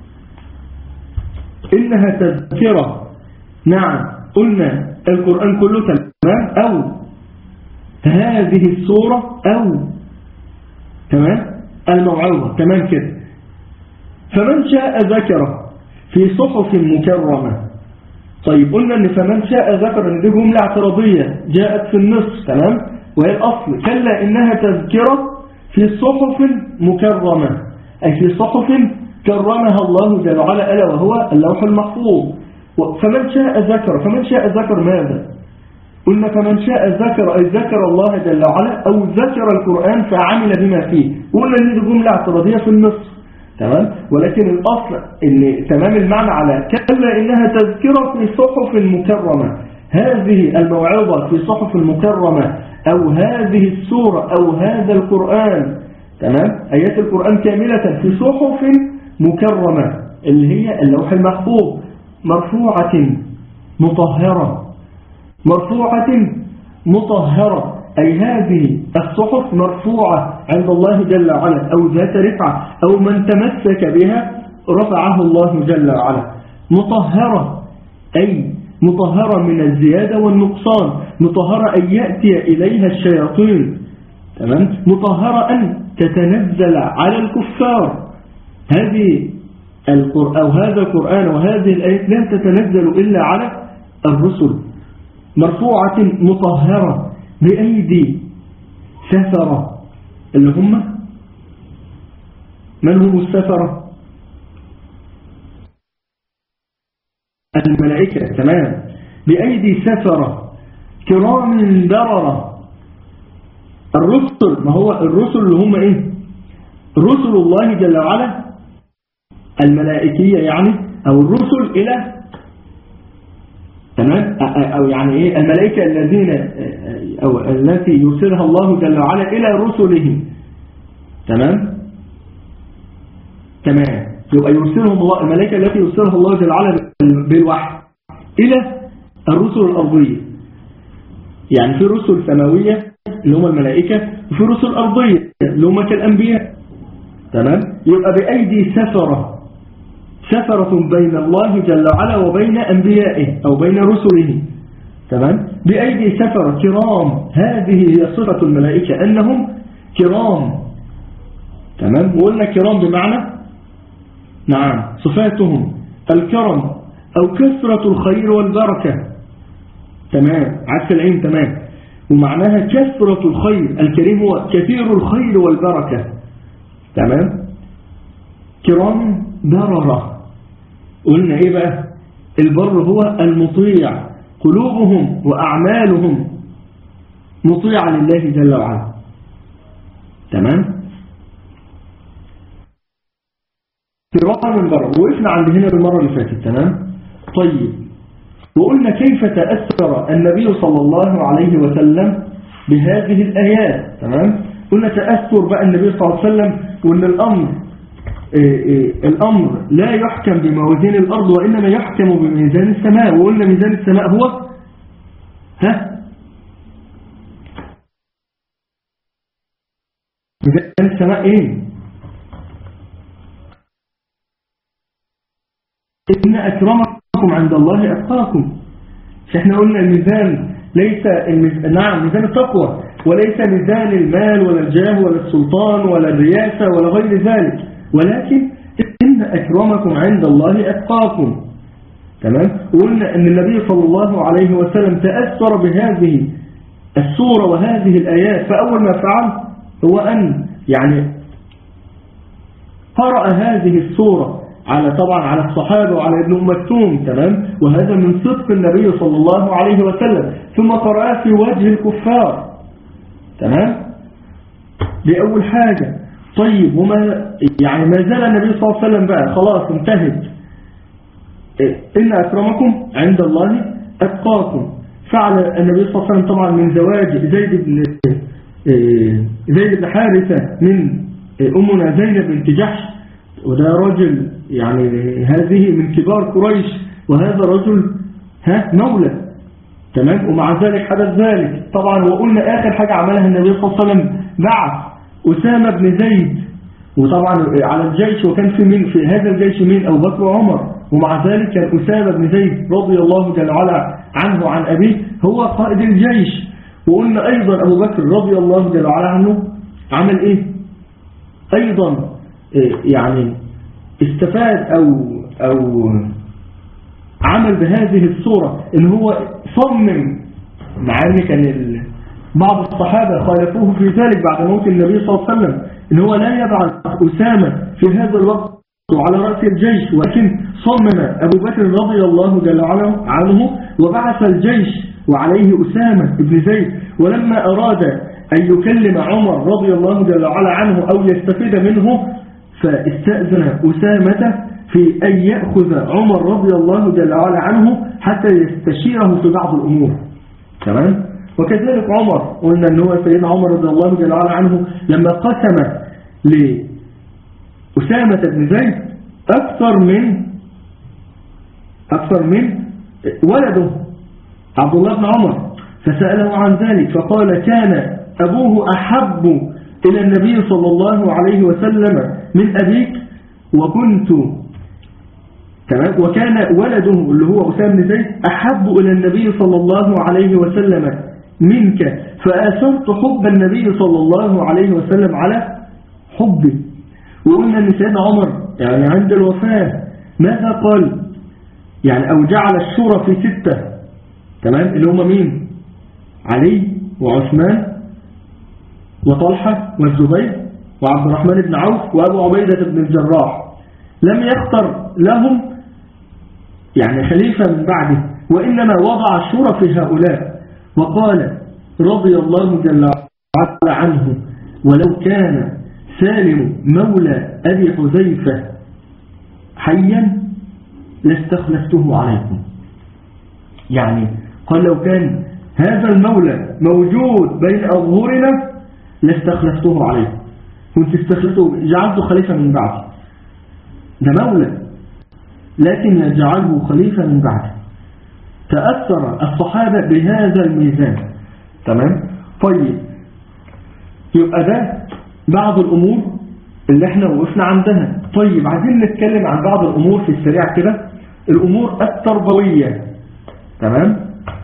Speaker 4: إنها تذكرة. نعم قلنا القرآن كله تمام، أو هذه السورة، أو تمام الموعظة، تمام كده. فمن شاء ذكره في صحف مكرمة. طيب قلنا ان فمن شاء ذكر ان دي جملة اعتراضية جاءت في النص، تمام، وهي الأصل كلا إنها تذكرة في صحف مكرمة، أي في صحف كرمها الله جل وعلا ألا وهو اللوح المحفوظ. فمن شاء ذكر، فمن شاء ذكر ماذا؟ قلنا فمن شاء ذكر أي ذكر الله جل وعلا أو ذكر القرآن فعمل بما فيه. قلنا ان دي جملة اعتراضية في النص، تمام، ولكن الأصل ان تمام المعنى على كلا إنها تذكرة في صحف مكرمة. هذه الموعظة في صحف مكرمة، أو هذه السورة أو هذا القرآن، تمام، آيات القرآن كاملة في صحف مكرمة اللي هي اللوح المحفوظ، مرفوعة مطهرة، مرفوعة مطهرة، أي هذه الصحف مرفوعة عند الله جل وعلا أو ذات رفعة، أو من تمسك بها رفعه الله جل وعلا. مطهرة أي مطهرة من الزيادة والنقصان، مطهرة أن يأتي إليها الشياطين، تمام، مطهرة أن تتنزل على الكفار. هذه القرآن أو هذا القرآن وهذه الآيات لا تتنزل إلا على الرسل. مرفوعة مطهرة بأيدي سفرة، اللي هم من هم السفرة؟ الملائكة، تمام، بأيدي سفرة كرام بررة. الرسل، ما هو الرسل اللي هم ايه؟ رسل الله جل وعلا الملائكية يعني، او الرسل الى، تمام، او يعني ايه الملائكة الذين او التي يرسلها الله جل وعلا الى رسله، تمام تمام يبقى يرسلهم الله، الملائكة التي يرسلها الله جل وعلا بالوحي الى الرسل الارضية. يعني في رسل سماوية اللي هم الملائكة، وفي رسل أرضية اللي هم كالأنبياء، تمام. يبقى بأيدي سفرة، سفرة بين الله جل وعلا وبين أنبيائه أو بين رسله، تمام، بأيدي سفرة كرام. هذه هي صفة الملائكة أنهم كرام، تمام. وقلنا كرام بمعنى، نعم، صفاتهم الكرم أو كثرة الخير والبركة، تمام، عكس العين، تمام، ومعناها كثرة الخير. الكريم هو كثير الخير والبركة، تمام. كرام بررة، قلنا ايه بقى؟ البر هو المطيع، قلوبهم وأعمالهم مطيعة لله جل وعلا، تمام. كرام بررة، وقفنا عند هنا بالمرة اللي فاتت، تمام. طيب، وقلنا كيف تأثر النبي صلى الله عليه وسلم بهذه الآيات، تمام. قلنا تأثر بقى النبي صلى الله عليه وسلم، وأن الأمر إيه إيه الأمر لا يحكم بموازين الأرض وإنما يحكم بميزان السماء. وقلنا ميزان السماء هو ها ميزان السماء ايه؟ إن أكرمكم عند الله أتقاكم. احنا قلنا الميزان ليس الميزان، نعم، ميزان التقوى، وليس ميزان المال ولا الجاه ولا السلطان ولا الرياسة ولا غير ذلك، ولكن إن أكرمكم عند الله أتقاكم، تمام. وقلنا أن النبي صلى الله عليه وسلم تأثر بهذه السورة وهذه الآيات، فأول ما فعل هو أن يعني قرأ هذه السورة على طبعا على الصحابة وعلى ابن أم مكتوم، تمام، وهذا من صدق النبي صلى الله عليه وسلم. ثم قرأ في وجه الكفار، تمام، بأول حاجة. طيب، وما يعني ما زال النبي صلى الله عليه وسلم بقى خلاص انتهت، إن أكرمكم عند الله أتقاكم. فعل النبي صلى الله عليه وسلم طبعا من زواج زيد بن زيد بن حارثة من أمنا زينب بنت جحش، وده رجل يعني هذه من كبار قريش، وهذا رجل ها مولى، تمام. ومع ذلك حدث ذلك طبعا. وقلنا آخر حاجة عملها النبي صلى الله عليه وسلم بعث أسامة بن زيد وطبعا على الجيش، وكان في مين في هذا الجيش مين؟ أبو بكر وعمر، ومع ذلك كان أسامة بن زيد رضي الله جل وعلا عنه عن أبيه هو قائد الجيش. وقلنا أيضا أبو بكر رضي الله جل وعلا عنه عمل إيه أيضا؟ إيه يعني استفاد أو, أو عمل بهذه الصورة إن هو صمم، مع أن كان بعض الصحابة خالفوه في ذلك بعد موت النبي صلى الله عليه وسلم، إن هو لا يبعث أسامة في هذا الوقت على رأس الجيش، ولكن صمم أبو بكر رضي الله جل وعلا عنه وبعث الجيش وعليه أسامة بن زيد. ولما أراد أن يكلم عمر رضي الله جل وعلا عنه أو يستفيد منه، فاستأذن أسامة في أن يأخذ عمر رضي الله جل وعلا عنه حتى يستشيره في بعض الأمور. تمام؟ وكذلك عمر، قلنا أنه سيدنا عمر رضي الله جل وعلا عنه لما قسم لأسامة بن زيد أكثر من أكثر من ولده عبد الله بن عمر، فسأله عن ذلك فقال كان أبوه أحب إلى النبي صلى الله عليه وسلم من أبيك، وكنت تمام وكان ولده اللي هو أسامة بن زيد أحب إلى النبي صلى الله عليه وسلم منك، فآثرت حب النبي صلى الله عليه وسلم على حبي. وقلنا أن سيدنا عمر يعني عند الوفاة ماذا قال؟ يعني أو جعل الشورى في ستة، تمام، اللي هم مين؟ علي وعثمان وطلحة والزبير وعبد الرحمن بن عوف وأبو عبيدة بن الجراح، لم يختر لهم يعني خليفة من بعده، وإنما وضع الشورى في هؤلاء، وقال رضي الله جل وعلا عنه ولو كان سالم مولى أبي حذيفة حيا لاستخلفته عليكم. يعني قال لو كان هذا المولى موجود بين أظهرنا لاستخلفته عليكم، كنت استخلفته جعلته خليفة من بعده، ده مولى لكن يجعله خليفة من بعده. تأثر الصحابة بهذا الميزان. تمام. طيب يبقى ده بعض الأمور اللي احنا وقفنا عندها. طيب عايزين نتكلم عن بعض الأمور في السريع كده، الأمور التربوية. تمام.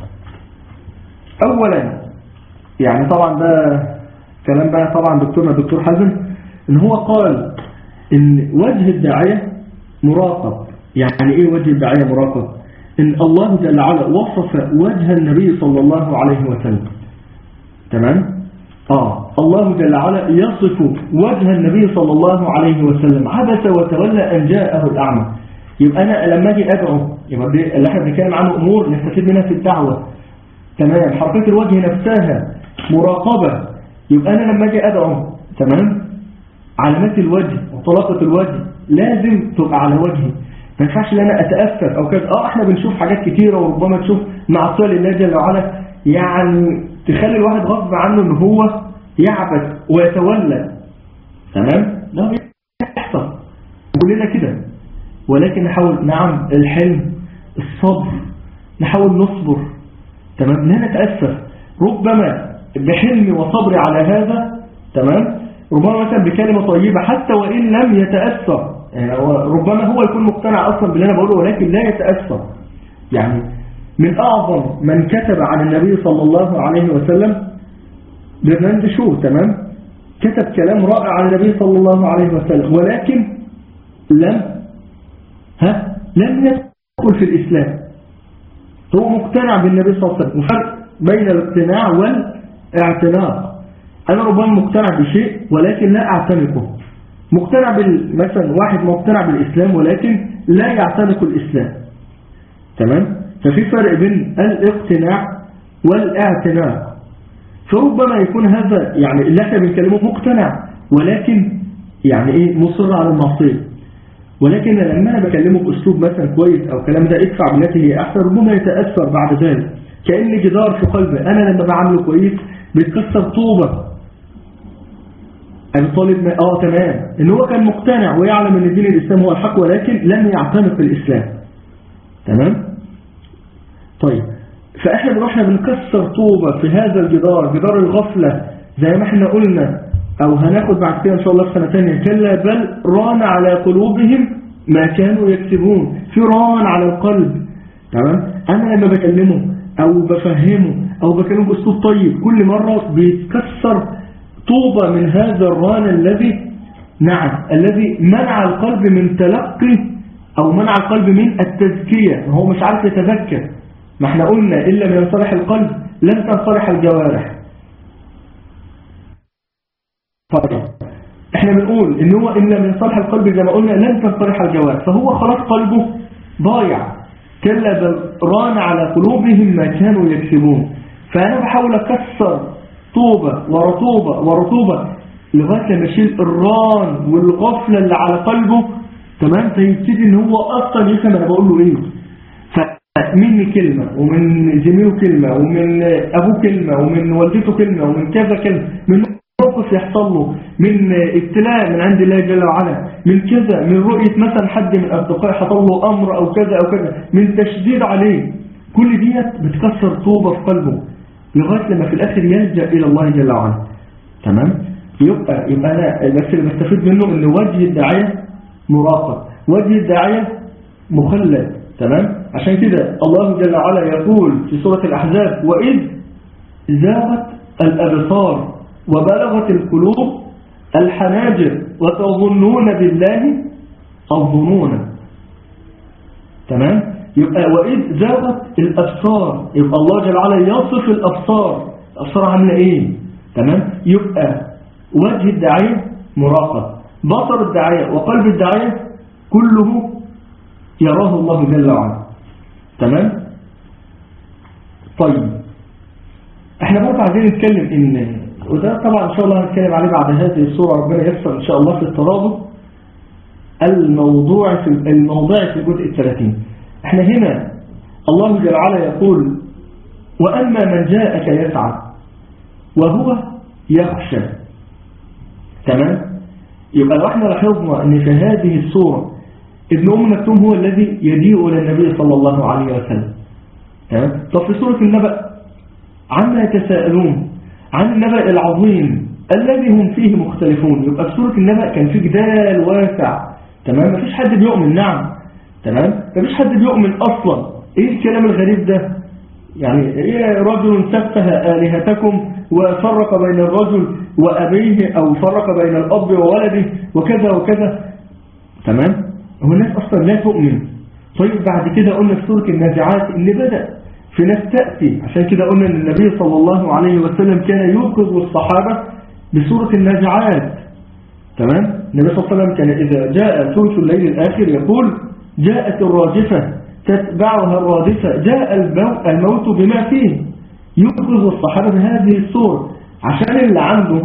Speaker 4: أولا يعني طبعا ده كلام بقى طبعا دكتورنا الدكتور حازم، ان هو قال ان وجه الداعية مراقب. يعني ايه وجه الداعية مراقب؟ ان الله جل وعلا وصف وجه النبي صلى الله عليه وسلم. تمام. آه الله جل وعلا يصف وجه النبي صلى الله عليه وسلم عبس وتولى أن جاءه الأعمى. يبقى أنا لما أجي أدعو، يبقى اللي احنا بنتكلم عنه أمور نستفيد منها في الدعوة. تمام. حركة الوجه نفسها مراقبة. يبقى أنا لما أجي أدعو، تمام، علامات الوجه وطلاقة الوجه لازم تبقى على وجهي، ما ينفعش ان انا اتأثر او كده. اه احنا بنشوف حاجات كتيرة وربما تشوف معصية لله جل وعلا يعني تخلي الواحد غصب عنه ان هو يعبث ويتولى. تمام. ده بيحصل كلنا كده، ولكن نحاول نعم الحلم الصبر، نحاول نصبر. تمام. لا نتأثر، ربما بحلم وصبر على هذا. تمام. ربما مثلا بكلمة طيبة حتى وإن لم يتأثر، يعني ربما هو يكون مقتنع أصلا باللي أنا بقوله ولكن لا يتأثر. يعني من أعظم من كتب عن النبي صلى الله عليه وسلم برنامج شو، تمام، كتب كلام رائع عن النبي صلى الله عليه وسلم، ولكن لم ها لم يدخل في الإسلام. هو مقتنع بالنبي صلى الله عليه وسلم، وفرق بين الاقتناع والاعتناق. أنا ربما مقتنع بشيء ولكن لا أعتنقه. مقتنع بال... مثلا واحد مقتنع بالإسلام ولكن لا يعتنق الإسلام. تمام. ففي فرق بين الاقتناع والاعتناق. فربما يكون هذا يعني اللي احنا بنكلمه مقتنع ولكن يعني ايه مصر على المعصية، ولكن لما انا بكلمه باسلوب مثلا كويس او كلام ده ادفع بالتي هي احسن، ربما يتاثر بعد ذلك كأن جدار في قلبه. انا لما بعمله كويس بيتكسر طوبة. الطالب اه تمام ان هو كان مقتنع ويعلم ان دين الاسلام هو الحق ولكن لم يعتنق الاسلام. تمام. طيب فاحنا بنروحنا بنكسر طوبة في هذا الجدار، جدار الغفلة زي ما احنا قلنا أو هناخد بعد كده إن شاء الله في سنة تانية، كلا بل ران على قلوبهم ما كانوا يكسبون. في ران على القلب. تمام. أنا لما بكلمه أو بفهمه أو بكلمه بأسلوب طيب كل مرة بيتكسر طوبة من هذا الران الذي نعم الذي منع القلب من تلقي أو منع القلب من التزكية. هو مش عارف يتذكر. ما احنا قلنا إلا من ينصلح القلب لن تنصلح الجوارح. طيب احنا بنقول ان هو إلا من ينصلح القلب زي ما قلنا لن تنصلح الجوارح، فهو خلاص قلبه ضايع. كلا بل ران على قلوبهم ما كانوا يكسبون. فأنا بحاول أكسر طوبة ورطوبة ورطوبة لغاية لما أشيل الران والغفلة اللي على قلبه. تمام. فيبتدي ان هو أصلا يفهم أنا بقول له إيه. فمني كلمة ومن زميله كلمة ومن أبوه كلمة ومن والدته كلمة ومن كذا كلمة، من موقف يحصل له، من ابتلاء من عند الله جل وعلا، من كذا، من رؤية مثلا حد من أصدقائه حصل له أمر أو كذا أو كذا، من تشديد عليه. كل ديت بتكسر طوبة في قلبه لغاية لما في الآخر يلجأ إلى الله جل وعلا. تمام. يبقى يبقى أنا بس اللي بستفيد منه إن وجه الداعية مراقب، وجه الداعية مخلد. تمام. عشان كده الله جل وعلا يقول في سورة الأحزاب: وإذ زاغت الأبصار وبلغت القلوب الحناجر وتظنون بالله الظنون. تمام. يبقى وإذ زاغت الأبصار، يبقى الله جل وعلا يصف الأبصار. الأبصار عاملة إيه؟ تمام. يبقى وجه الداعية مراقب، بصر الداعية وقلب الداعية كله يراه الله جل وعلا. تمام. طيب احنا برضه عايزين نتكلم ان، وده طبعا ان شاء الله هنتكلم عليه بعد هذه الصورة، ربنا ييسر ان شاء الله، في الترابط الموضوع في الموضوع في الجزء الثلاثين. احنا هنا الله جل وعلا يقول: وأما من جاءك يسعى وهو يخشى. تمام. يبقى لو احنا لاحظنا ان في هذه الصورة ابن أم مكتوم هو الذي يجيء إلى النبي صلى الله عليه وسلم. تمام. طب في سورة النبأ عما يتساءلون عن النبأ العظيم الذي هم فيه مختلفون. يبقى في سورة النبأ كان في جدال واسع. تمام. مفيش حد بيؤمن. نعم. تمام. مفيش حد بيؤمن أصلا. ايه الكلام الغريب ده؟ يعني ايه رجل سفه آلهتكم وفرق بين الرجل وأبيه أو فرق بين الأب وولده وكذا وكذا. تمام. هو الناس أصلا لا تؤمن. طيب بعد كده قلنا في سورة النازعات اللي بدأ في ناس تأتي، عشان كده قلنا أن النبي صلى الله عليه وسلم كان يوقظ الصحابة بسورة النازعات. تمام. النبي صلى الله عليه وسلم كان إذا جاء ثلث الليل الآخر يقول: جاءت الراجفة تتبعها الرادفة جاء الموت بما فيه. يوقظ الصحابة بهذه السورة عشان اللي عنده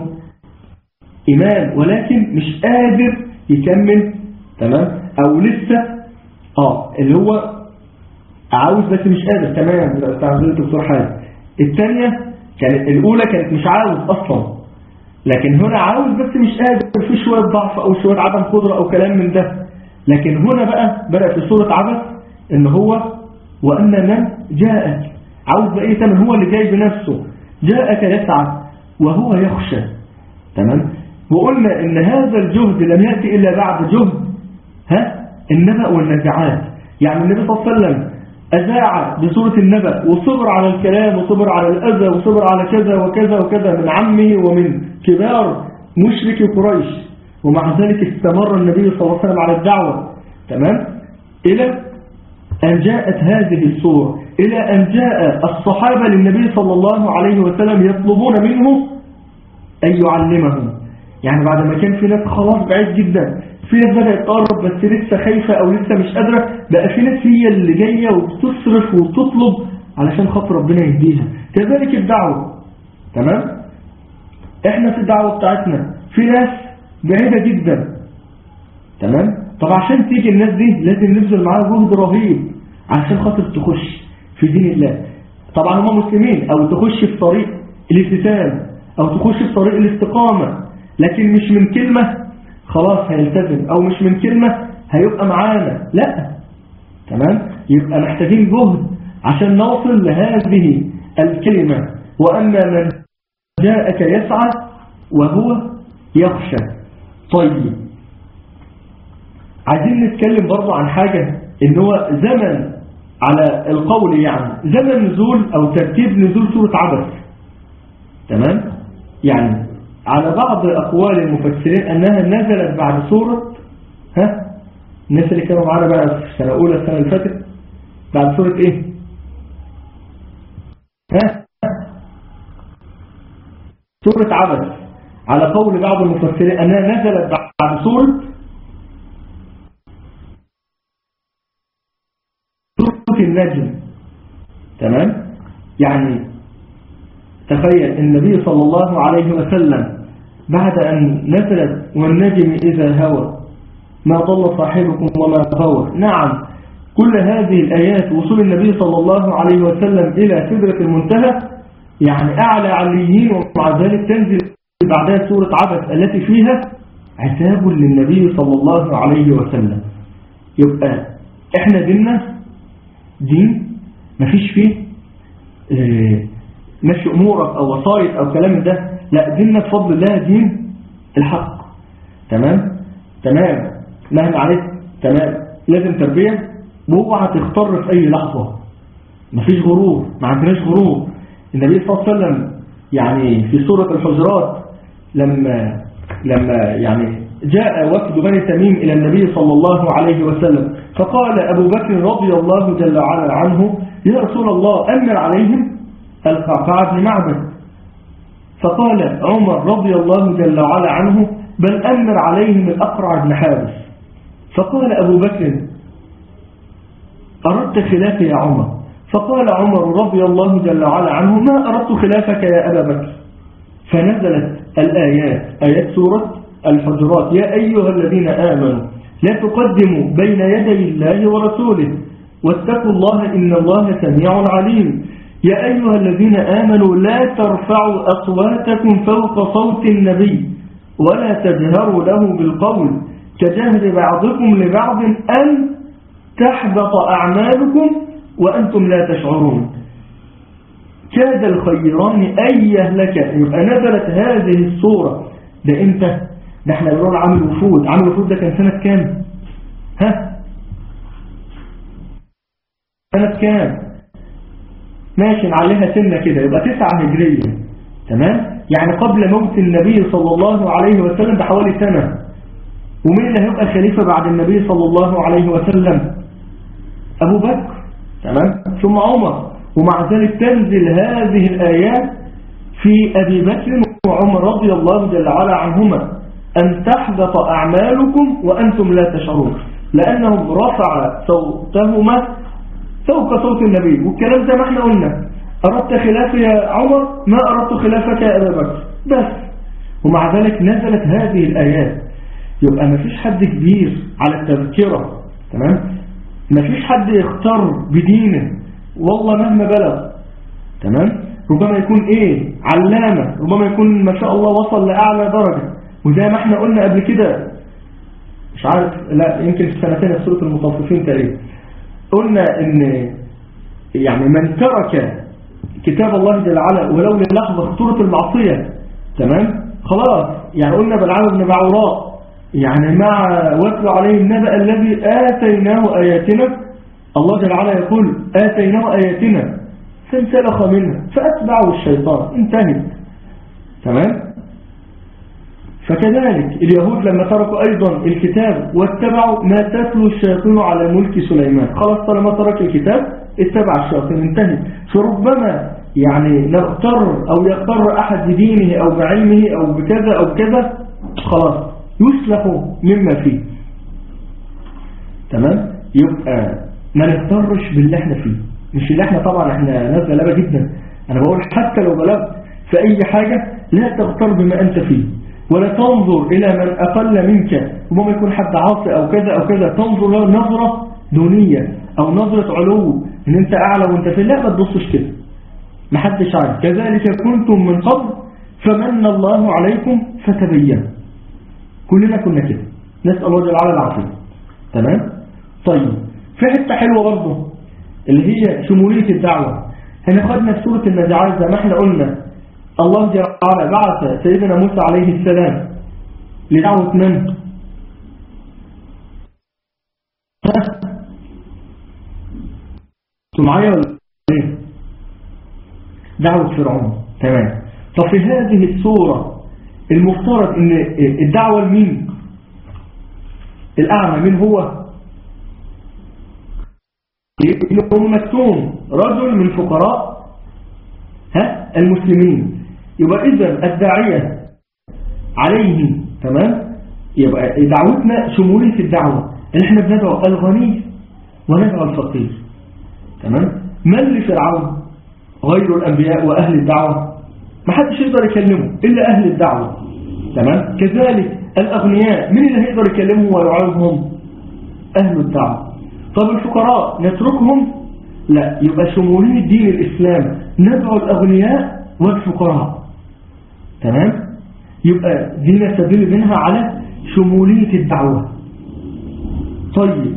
Speaker 4: إيمان ولكن مش قادر يكمل. تمام. أو لسه آه اللي هو عاوز بس مش قادر. تمام. تعزيز الدكتور حاجة. الثانية كانت الأولى كانت مش عاوز أصلا، لكن هنا عاوز بس مش قادر، في شوية ضعف أو شوية عدم قدرة أو كلام من ده. لكن هنا بقى بدأ في سورة عبس إن هو وأن من جاءك عاوز بقى إيه؟ تمام. هو اللي جاي بنفسه. جاءك يسعى وهو يخشى. تمام. وقلنا إن هذا الجهد لم يأتي إلا بعد جهد ها النبأ والنازعات. يعني النبي صلى الله عليه وسلم أذاع بسورة النبأ وصبر على الكلام وصبر على الأذى وصبر على كذا وكذا وكذا من عمه ومن كبار مشركي قريش، ومع ذلك استمر النبي صلى الله عليه وسلم على الدعوة. تمام. إلى أن جاءت هذه السورة، إلى أن جاء الصحابة للنبي صلى الله عليه وسلم يطلبون منه أن يعلمهم. يعني بعد ما كان في ناس خلاص بعيد جدا، في ناس بدأت تقرب بس لسه خايفة أو لسه مش قادرة، بقى في ناس هي اللي جاية وبتصرف وتطلب علشان خاطر ربنا يهديها. كذلك الدعوة. تمام. احنا في الدعوة بتاعتنا في ناس بعيدة جدا. تمام. طب عشان تيجي الناس دي لازم نبذل معاها جهد رهيب عشان خاطر تخش في دين الله. طبعا هم مسلمين، او تخش في طريق الالتزام او تخش في طريق الاستقامة، لكن مش من كلمة خلاص هيلتزم، او مش من كلمة هيبقى معانا. لا. تمام. يبقى محتاجين جهد عشان نوصل لهذه الكلمة: وأما من جاءك يسعى وهو يخشى. طيب عايزين نتكلم برضو عن حاجة، ان هو زمن على القول يعني زمن نزول او ترتيب نزول سورة عبس. تمام؟ يعني على بعض اقوال المفسرين انها نزلت بعد سورة، ها الناس اللي كانوا معانا بقى في سنة اولى السنة اللي فاتت، بعد سورة ايه؟ ها سورة عبس، على قول بعض المفسرين انها نزلت بعد سورة سورة النجم. تمام؟ يعني تخيل النبي صلى الله عليه وسلم بعد أن نزلت والنجم إذا هوى ما ضل صاحبكم وما غوى. نعم كل هذه الآيات وصول النبي صلى الله عليه وسلم إلى سدرة المنتهى، يعني أعلى عليين، ومع ذلك تنزل بعدها سورة عبس التي فيها عتاب للنبي صلى الله عليه وسلم. يبقى احنا ديننا دين مفيش فيه اه مشي أمورك أو وصاية أو كلام ده، لا ديننا بفضل الله دين الحق. تمام تمام مهما عليك تمام، لازم تربية، واوعى تختار في أي لحظة، مفيش غرور، ما عندناش غرور. النبي صلى الله عليه وسلم يعني في سورة الحجرات لما لما يعني جاء وفد بني تميم إلى النبي صلى الله عليه وسلم، فقال أبو بكر رضي الله جل وعلا عنه يا رسول الله أمر عليهم القعقاع بن معبد. فقال عمر رضي الله جل وعلا عنه بل أمر عليهم الأقرع بن حابس. فقال أبو بكر أردت خلافي يا عمر؟ فقال عمر رضي الله جل وعلا عنه ما أردت خلافك يا أبا بكر. فنزلت الآيات، آيات سورة الحجرات يا أيها الذين آمنوا لا تقدموا بين يدي الله ورسوله واتقوا الله إن الله سميع عليم. يا أيها الذين آمنوا لا ترفعوا أصواتكم فوق صوت النبي ولا تجهروا له بالقول كجهر بعضكم لبعض أن تحبط أعمالكم وأنتم لا تشعرون. كاد الخيران أن يهلك. يبقى نزلت هذه الصورة ده إمتى؟ ده احنا بنقول عامل وفود. عامل وفود ده كان سنة كام؟ ها سنة كام؟ ماشي عليها سنة كده، يبقى تسعة هجرية. تمام؟ يعني قبل موت النبي صلى الله عليه وسلم بحوالي سنة. ومين اللي هيبقى خليفة بعد النبي صلى الله عليه وسلم؟ أبو بكر. تمام؟ ثم عمر. ومع ذلك تنزل هذه الآيات في أبي بكر وعمر رضي الله جل وعلا عنهما أن تحبط أعمالكم وأنتم لا تشعرون، لأنهم رفع صوتهما فوق صوت النبي. والكلام زي ما احنا قلنا أردت خلافي يا عمر ما أردت خلافك يا أبا بكر بس. ومع ذلك نزلت هذه الآيات. يبقى ما فيش حد كبير على التذكرة. تمام؟ ما فيش حد يختار بدينه والله مهما بلغ. تمام؟ ربما يكون ايه علامة، ربما يكون ما شاء الله وصل لأعلى درجة. وزي ما احنا قلنا قبل كده مش عارف لا يمكن في سنتين في سورة المطففين تقريبا قلنا ان يعني من ترك كتاب الله جل وعلا ولو للحظة خطورة المعصية. تمام؟ خلاص يعني قلنا بلعام بن بعوراء يعني مع واتلو عليه النبأ الذي آتيناه آياتنا. الله جل وعلا يقول آتيناه آياتنا فانسلخ منها فأتبعه الشيطان انتهت. تمام؟ فكذلك اليهود لما تركوا أيضا الكتاب واتبعوا ما تتلو الشياطين على ملك سليمان، خلاص طالما ترك الكتاب اتبع الشياطين انتهت. فربما يعني نغتر أو يغتر أحد بدينه أو بعلمه أو بكذا أو كذا خلاص يسلخ مما فيه. تمام؟ يبقى ما نغترش باللي احنا فيه، مش اللي احنا طبعا احنا ناس غلابة جدا. انا بقول حتى لو بلغت في اي حاجة لا تغتر بما انت فيه، ولا تنظر الى من اقل منك وما يكون حد عاصي او كذا او كذا تنظر له نظرة دونية او نظرة علو ان انت اعلى وانت فيه. لا ما تبصش كده، محدش عارف. كذلك كنتم من قبل فمن الله عليكم فتبين. كلنا كنا كده، نسأل الله جل وعلا العافية. تمام؟ طيب في حتة حلوة برضه اللي هي شمولية الدعوة. احنا خدنا في سورة النازعات زي ما احنا قلنا الله جل وعلا بعث سيدنا موسى عليه السلام لدعوة من؟ انتوا معايا ولا ايه؟ دعوة فرعون. تمام. طب في هذه الصورة المفترض ان الدعوة لمين؟ الأعمى. مين هو؟ ابن مكتوم، رجل من فقراء ها المسلمين. يبقى إذن الداعية عليه تمام. يبقى دعوتنا شمولية الدعوة اللي احنا بندعو الغني وندعو الفقير. تمام. من لفرعون غير الأنبياء وأهل الدعوة؟ ما حدش يقدر يكلمه إلا أهل الدعوة. تمام. كذلك الأغنياء من اللي هيقدر يكلمهم ويعظهم؟ أهل الدعوة. طب الفقراء نتركهم؟ لا، يبقى شمولية دين الإسلام ندعو الأغنياء والفقراء. تمام. يبقى دي نستدل منها على شمولية الدعوة. طيب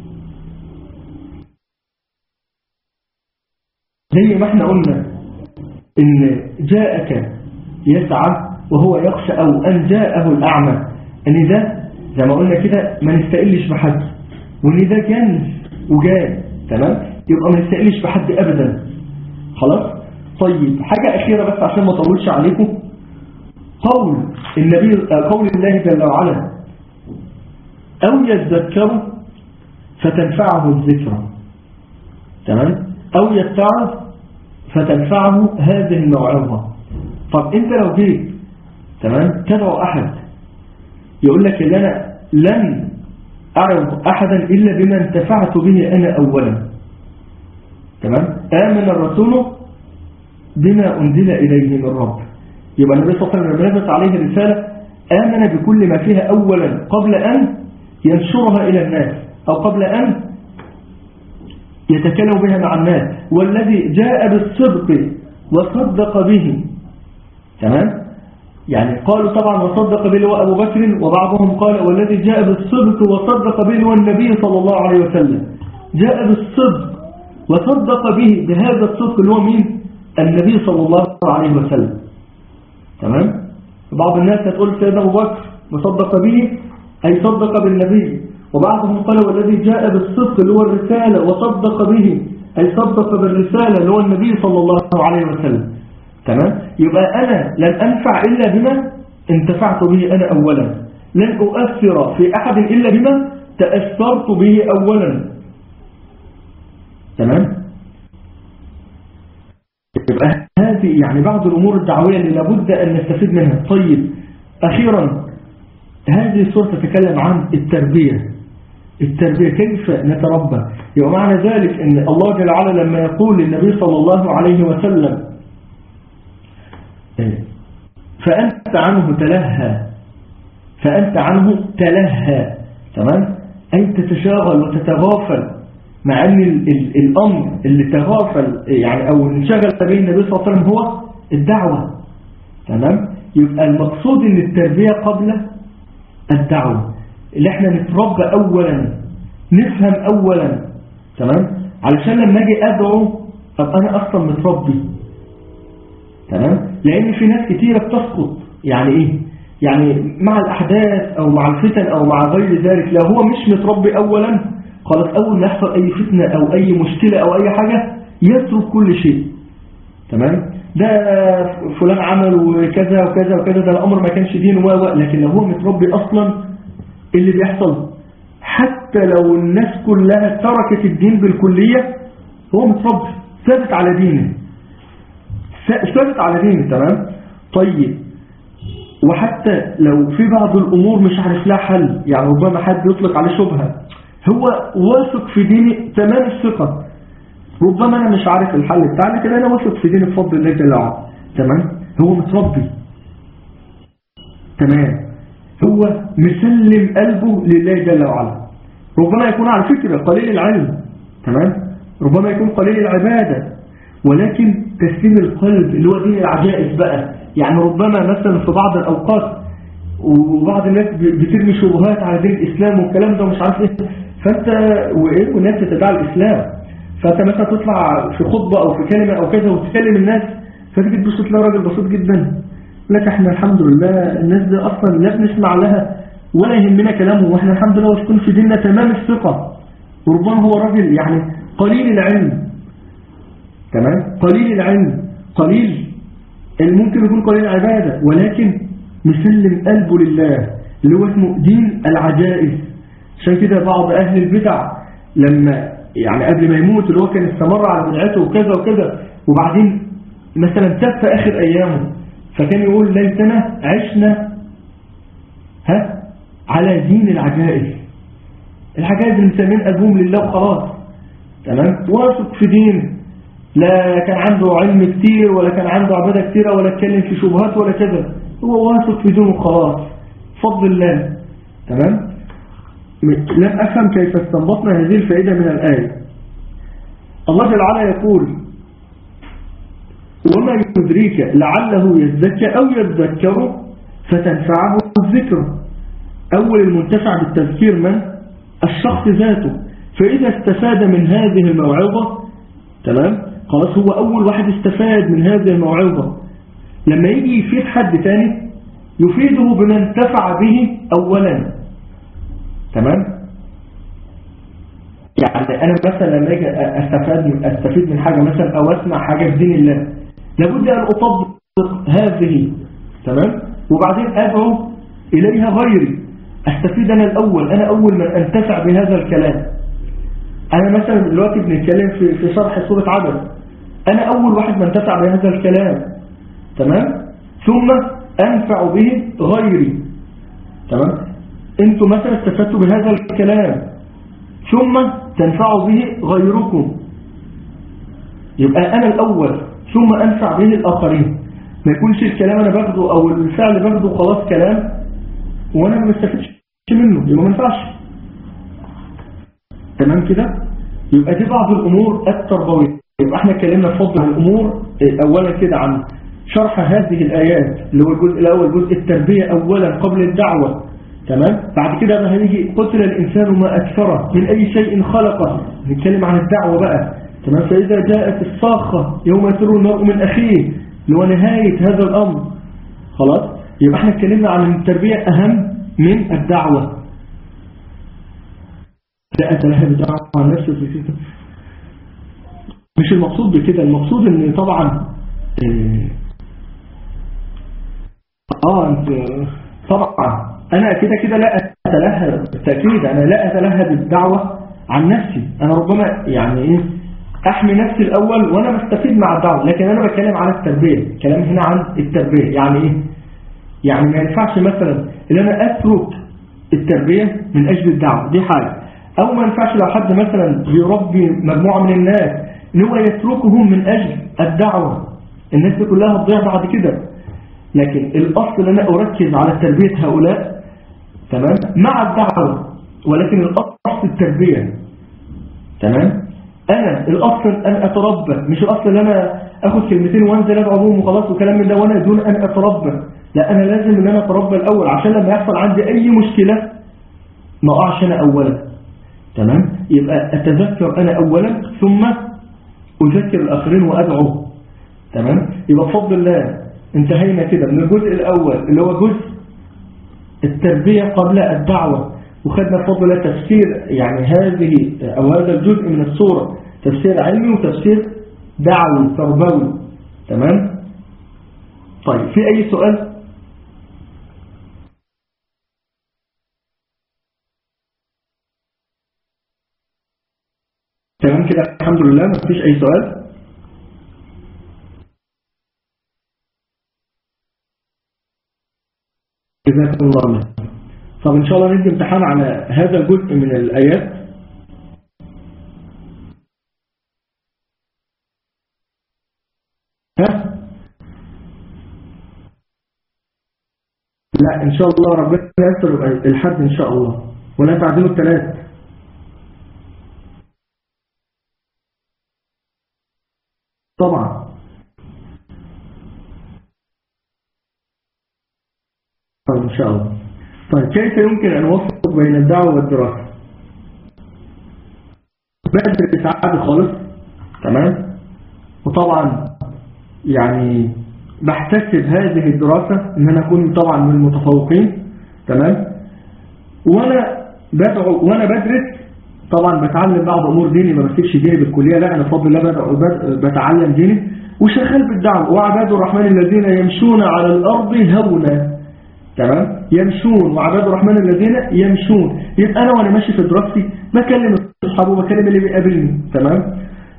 Speaker 4: زي ما احنا قلنا ان جاءك يسعى وهو يخشى، او ان جاءه الأعمى، ان ده زي ما قلنا كده ما نستقلش بحد، وان ده كنز وجاء. تمام. يبقى ما نستقلش بحد ابدا. خلاص. طيب حاجة اخيرة بس عشان ما اطولش عليكم، قول النبي قول الله جل وعلا او يذكروا فتنفعه الذكرى. تمام. او يتعظ فتنفعه هذه الموعظة. طب انت لو جيت تمام تدعو احد يقول لك ان انا لن اعظ احدا الا بما انتفعت به انا اولا. تمام. امن الرسول بما انزل اليه من رب. يبقى النبي صلى الله عليه وسلم نزلت عليه الرسالة امن بكل ما فيها اولا قبل ان ينشرها الى الناس، او قبل ان يتكلم بها مع الناس. والذي جاء بالصدق وصدق به. تمام. يعني قالوا طبعا وصدق به هو أبو بكر، وبعضهم قال والذي جاء بالصدق وصدق به هو النبي صلى الله عليه وسلم. جاء بالصدق وصدق به، بهذا الصدق اللي هو مين؟ النبي صلى الله عليه وسلم. تمام. بعض الناس هتقول سيدنا أبو بكر وصدق به أي صدق بالنبي، وبعضهم قال والذي جاء بالصدق اللي هو الرسالة وصدق به أي صدق بالرسالة اللي هو النبي صلى الله عليه وسلم. تمام. يبقى أنا لن أنفع إلا بما انتفعت به أنا أولا، لن أؤثر في أحد إلا بما تأثرت به أولا. تمام. يبقى هذه يعني بعض الأمور الدعوية اللي لابد أن نستفيد منها. طيب أخيرا هذه السورة تتكلم عن التربية. التربية كيف نتربى. يبقى معنى ذلك أن الله جل وعلا لما يقول للنبي صلى الله عليه وسلم فأنت عنه تلهى، فأنت عنه تلهى. تمام. أي تتشاغل وتتغافل، مع أن الأمر اللي تغافل يعني أو انشغل به النبي صلى الله عليه وسلم هو الدعوة. تمام. يبقى المقصود أن التربية قبل الدعوة، اللي احنا نتربى أولا، نفهم أولا. تمام. علشان لما أجي أدعو طب أنا أصلا متربي. تمام. لأن في ناس كتيرة بتسقط. يعني إيه؟ يعني مع الأحداث أو مع الفتن أو مع غير ذلك، لو هو مش متربي أولا خلاص أول ما يحصل أي فتنة أو أي مشكلة أو أي حاجة يترك كل شيء. تمام. ده فلان عمل وكذا وكذا وكذا، ده الأمر ما كانش دين و و لكن لو هو متربي أصلا اللي بيحصل حتى لو الناس كلها تركت الدين بالكلية هو متربي ثابت على دينه، ثابت على دينه. تمام. طيب وحتى لو في بعض الأمور مش عارف لها حل، يعني ربما حد يطلق عليه شبهة، هو واثق في دينه تمام الثقة. ربما أنا مش عارف الحل بتاعنا كده، أنا واثق في ديني بفضل الله جل وعلا. تمام. هو متربي. تمام. هو مسلم قلبه لله جل وعلا. ربما يكون على فكرة قليل العلم. تمام. ربما يكون قليل العبادة، ولكن تسليم القلب اللي هو دين العجائز بقى. يعني ربما مثلا في بعض الأوقات وبعض الناس بترمي شبهات على دين الإسلام والكلام ده ومش عارف إيه، فأنت وإيه والناس تتبع الإسلام، فأنت مثلا تطلع في خطبة أو في كلمة أو كذا وتكلم الناس، فتجد بصوت له راجل بسيط جدا لك احنا الحمد لله الناس دي اصلا لا بنسمع لها ولا يهمنا كلامه، واحنا الحمد لله واثقين في ديننا تمام الثقة، وربما هو راجل يعني قليل العلم، تمام، قليل العلم، قليل ممكن يكون قليل العبادة، ولكن مسلم قلبه لله اللي هو اسمه دين العجائز. عشان كده بعض أهل البدع لما يعني قبل ما يموت اللي هو كان استمر على بدعته وكذا وكذا، وبعدين مثلا تاب في آخر أيامه، فكان يقول ليتنا عشنا ها على دين العجائز، العجائز اللي مسمين قلبهم لله وخلاص، تمام، واثق في دين، لا كان عنده علم كتير ولا كان عنده عبادة كتيرة ولا اتكلم في شبهات ولا كذا، هو واثق في دينه وخلاص فضل الله، تمام. لم أفهم كيف استنبطنا هذه الفائدة من الآية. الله جل وعلا يقول وما يدريك لعله يزكى أو يذكر فتنفعه الذكر. أول المنتفع بالتذكير من؟ الشخص ذاته، فإذا استفاد من هذه الموعظة، تمام، خلاص هو أول واحد استفاد من هذه الموعظة، لما يجي يفيد حد تاني يفيده بما انتفع به أولا، تمام. يعني أنا مثلا لما أجي أستفاد من, أستفيد من حاجة مثلا أو أسمع حاجة في دين الله، لابد أن أطبق هذه، تمام، وبعدين أدعو إليها غيري، أستفيد أنا الأول، أنا أول من أنتفع بهذا الكلام. أنا مثلا دلوقتي بنتكلم في في شرح سورة عبس، أنا أول واحد من انتفع بهذا الكلام، تمام، ثم أنفع به غيري، تمام. أنتم مثلا استفدتوا بهذا الكلام ثم تنفعوا به غيركم، يبقى أنا الأول ثم أنفع به الآخرين، ما يكونش الكلام أنا باخده أو الفعل باخده خلاص كلام وأنا ما بستفدش منه، يبقى ما ينفعش، تمام كده. يبقى دي بعض الأمور التربوية. يبقى احنا اتكلمنا في فضل الأمور أولا كده عن شرح هذه الآيات اللي هو الجزء الأول، جزء التربية أولا قبل الدعوة، تمام. بعد كده بقى هنيجي قتل الإنسان ما أكثره من أي شيء خلقه، نتكلم عن الدعوة بقى، تمام. فإذا جاءت الصاخة يوم يفر المرء من أخيه اللي هو نهاية هذا الأمر، خلاص. يبقى احنا اتكلمنا عن التربية أهم من الدعوة. لا أتلهى بالدعوة عن نفسه في كده، مش المقصود بكده، المقصود ان طبعا اه انت طبعا انا كده كده لا اتلهى بالتأكيد، انا لا اتلهى بالدعوة عن نفسي، انا ربما يعني ايه احمي نفسي الاول وانا بستفيد مع الدعوة، لكن انا بتكلم على التربية، كلام هنا عن التربية. يعني ايه؟ يعني ما ينفعش مثلا ان انا اترك التربية من اجل الدعوة، دي حاجة. او ما ينفعش لو حد مثلا بيربي مجموعة من الناس ان هو يتركهم من اجل الدعوة، الناس دي كلها هتضيع بعد كده. لكن الاصل ان انا اركز على تربية هؤلاء، تمام، مع الدعوة، ولكن الاصل التربية، تمام. انا الاصل ان اتربى، مش الاصل ان انا اخد كلمتين وانزل ادعو بهم وخلاص وكلام من ده وانا دون ان اتربى. لا، انا لازم ان انا اتربى الاول عشان لما يحصل عندي اي مشكلة ما اقعش انا اولا، تمام. يبقى اتذكر انا اولا ثم اذكر الاخرين وادعو، تمام. يبقى بفضل الله انتهينا كده من الجزء الاول اللي هو جزء التربية قبل الدعوة، وخدنا بفضل الله تفسير يعني هذه او هذا الجزء من السورة، تفسير علمي وتفسير دعوي تربوي، تمام. طيب في اي سؤال؟ تمام كده الحمد لله، ما فيش اي سؤال. جزاكم الله خيرا. طب ان شاء الله ندي امتحان على هذا الجزء من الايات. ها؟ لا ان شاء الله ربنا ييسر الحد ان شاء الله، ولا تعدلوا الثلاث. طبعا طيب ان شاء الله. طيب كيف يمكن ان نوفق بين الدعوة والدراسة؟ بدرس عادي خالص، تمام. وطبعا يعني بحتسب هذه الدراسة ان انا اكون طبعا من المتفوقين. تمام. وانا بدعو وانا بدرس طبعا بتعلم بعض امور ديني، ما بسيبش ديني بالكلية، لا انا بفضل الله بتعلم ديني وشغال بالدعوة. وعباد الرحمن الذين يمشون على الارض هونا. تمام. يمشون، وعباد الرحمن الذين يمشون. يبقى انا وانا ماشي في دراستي بكلم اصحابي وبكلم اللي بيقابلني. تمام.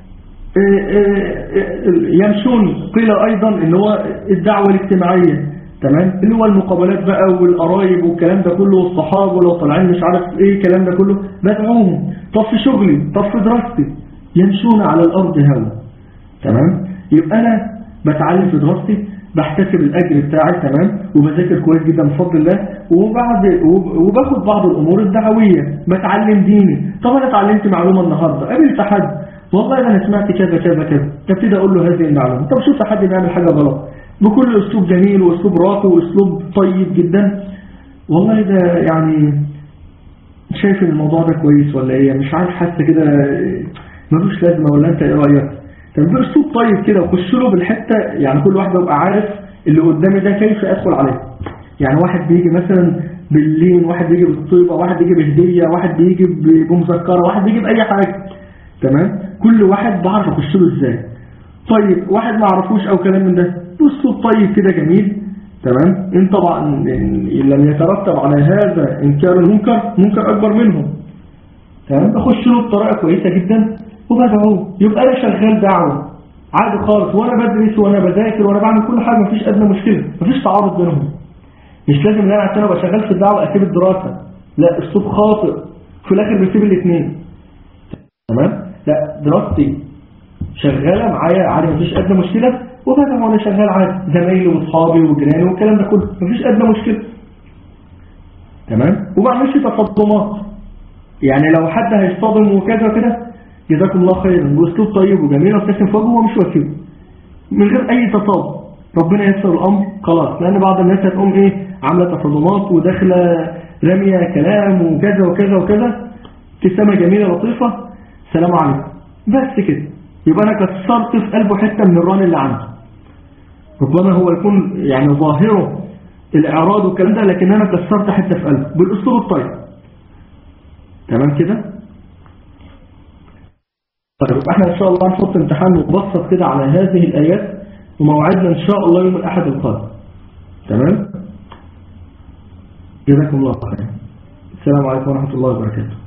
Speaker 4: يمشون قيل ايضا ان هو الدعوة الاجتماعية. تمام. اللي هو المقابلات بقى والقرايب والكلام ده كله والصحاب ولو طالعين مش عارف ايه الكلام ده كله بدعوهم. طب في شغلي، طب في دراستي، يمشون على الارض هوا. تمام. يبقى انا بتعلم في دراستي، بحتسب الاجر بتاعي. تمام. وبذاكر كويس جدا بفضل الله، وبعد وباخد بعض الامور الدعويه، بتعلم ديني. طب انا اتعلمت معلومه النهارده، قابلت حد والله انا سمعت كذا كذا كذا، ابتدي اقول له هذه المعلومه. طب شوف حد بيعمل حاجه غلط بكل اسلوب جميل واسلوب راقي واسلوب طيب جدا، والله ده يعني شايف ان الموضوع ده كويس ولا ايه، مش عارف، حاسه كده ملوش لازمه، ولا انت ايه رايك؟ طب باسلوب طيب كده وخش له بالحته، يعني كل واحد يبقى عارف اللي قدامي ده كيف ادخل عليه. يعني واحد بيجي مثلا باللين، واحد بيجي بالطيبه، واحد بيجي بهديه، واحد بيجي بمذكره، واحد بيجي باي حاجه. تمام. كل واحد بعرف اخش له ازاي. طيب واحد ما اعرفوش او كلام من ده باسلوب طيب كده جميل. تمام. ان طبعا إن لم يترتب على هذا انكار المنكر منكر اكبر منه. تمام. بخش له بطريقه كويسه جدا وبدعوه، يبقى انا شغال دعوه عادي خالص، وانا بدرس وانا بذاكر وانا بعمل كل حاجه، مفيش ادنى مشكله، مفيش تعارض بينهم. مش لازم ان انا عشان ابقى شغال في الدعوه اسيب الدراسه، لا، اسلوب خاطئ في الاخر بيسيب الاثنين. تمام. لا، دراستي شغاله معايا عادي، مفيش ادنى مشكله، وبدعو وانا شغال عادي، زمايلي واصحابي وجيراني والكلام ده كله، مفيش ادنى مشكله. تمام. وما بعملش تصدمات، يعني لو حد هيصطدم وكذا كده جزاكم الله خيرا باسلوب طيب وجميل وابتسم في وجهه وهو مش وكيل من غير اي تصادم، ربنا ييسر الامر خلاص. لان بعض الناس هتقوم ايه عامله تصادمات وداخله رميه كلام وكذا وكذا وكذا، ابتسامه جميله لطيفه، سلام عليكم، بس كده. يبقى انا كسرت في قلبه حته من الران اللي عنده. ربما هو يكون يعني ظاهره الاعراض والكلام ده، لكن انا كسرت حته في قلبه بالاسلوب الطيب. تمام كده. طيب احنا ان شاء الله هنحط امتحان مبسط كده على هذه الايات، وموعدنا ان شاء الله يوم الاحد القادم. تمام. جزاكم الله خير. السلام عليكم ورحمه الله وبركاته.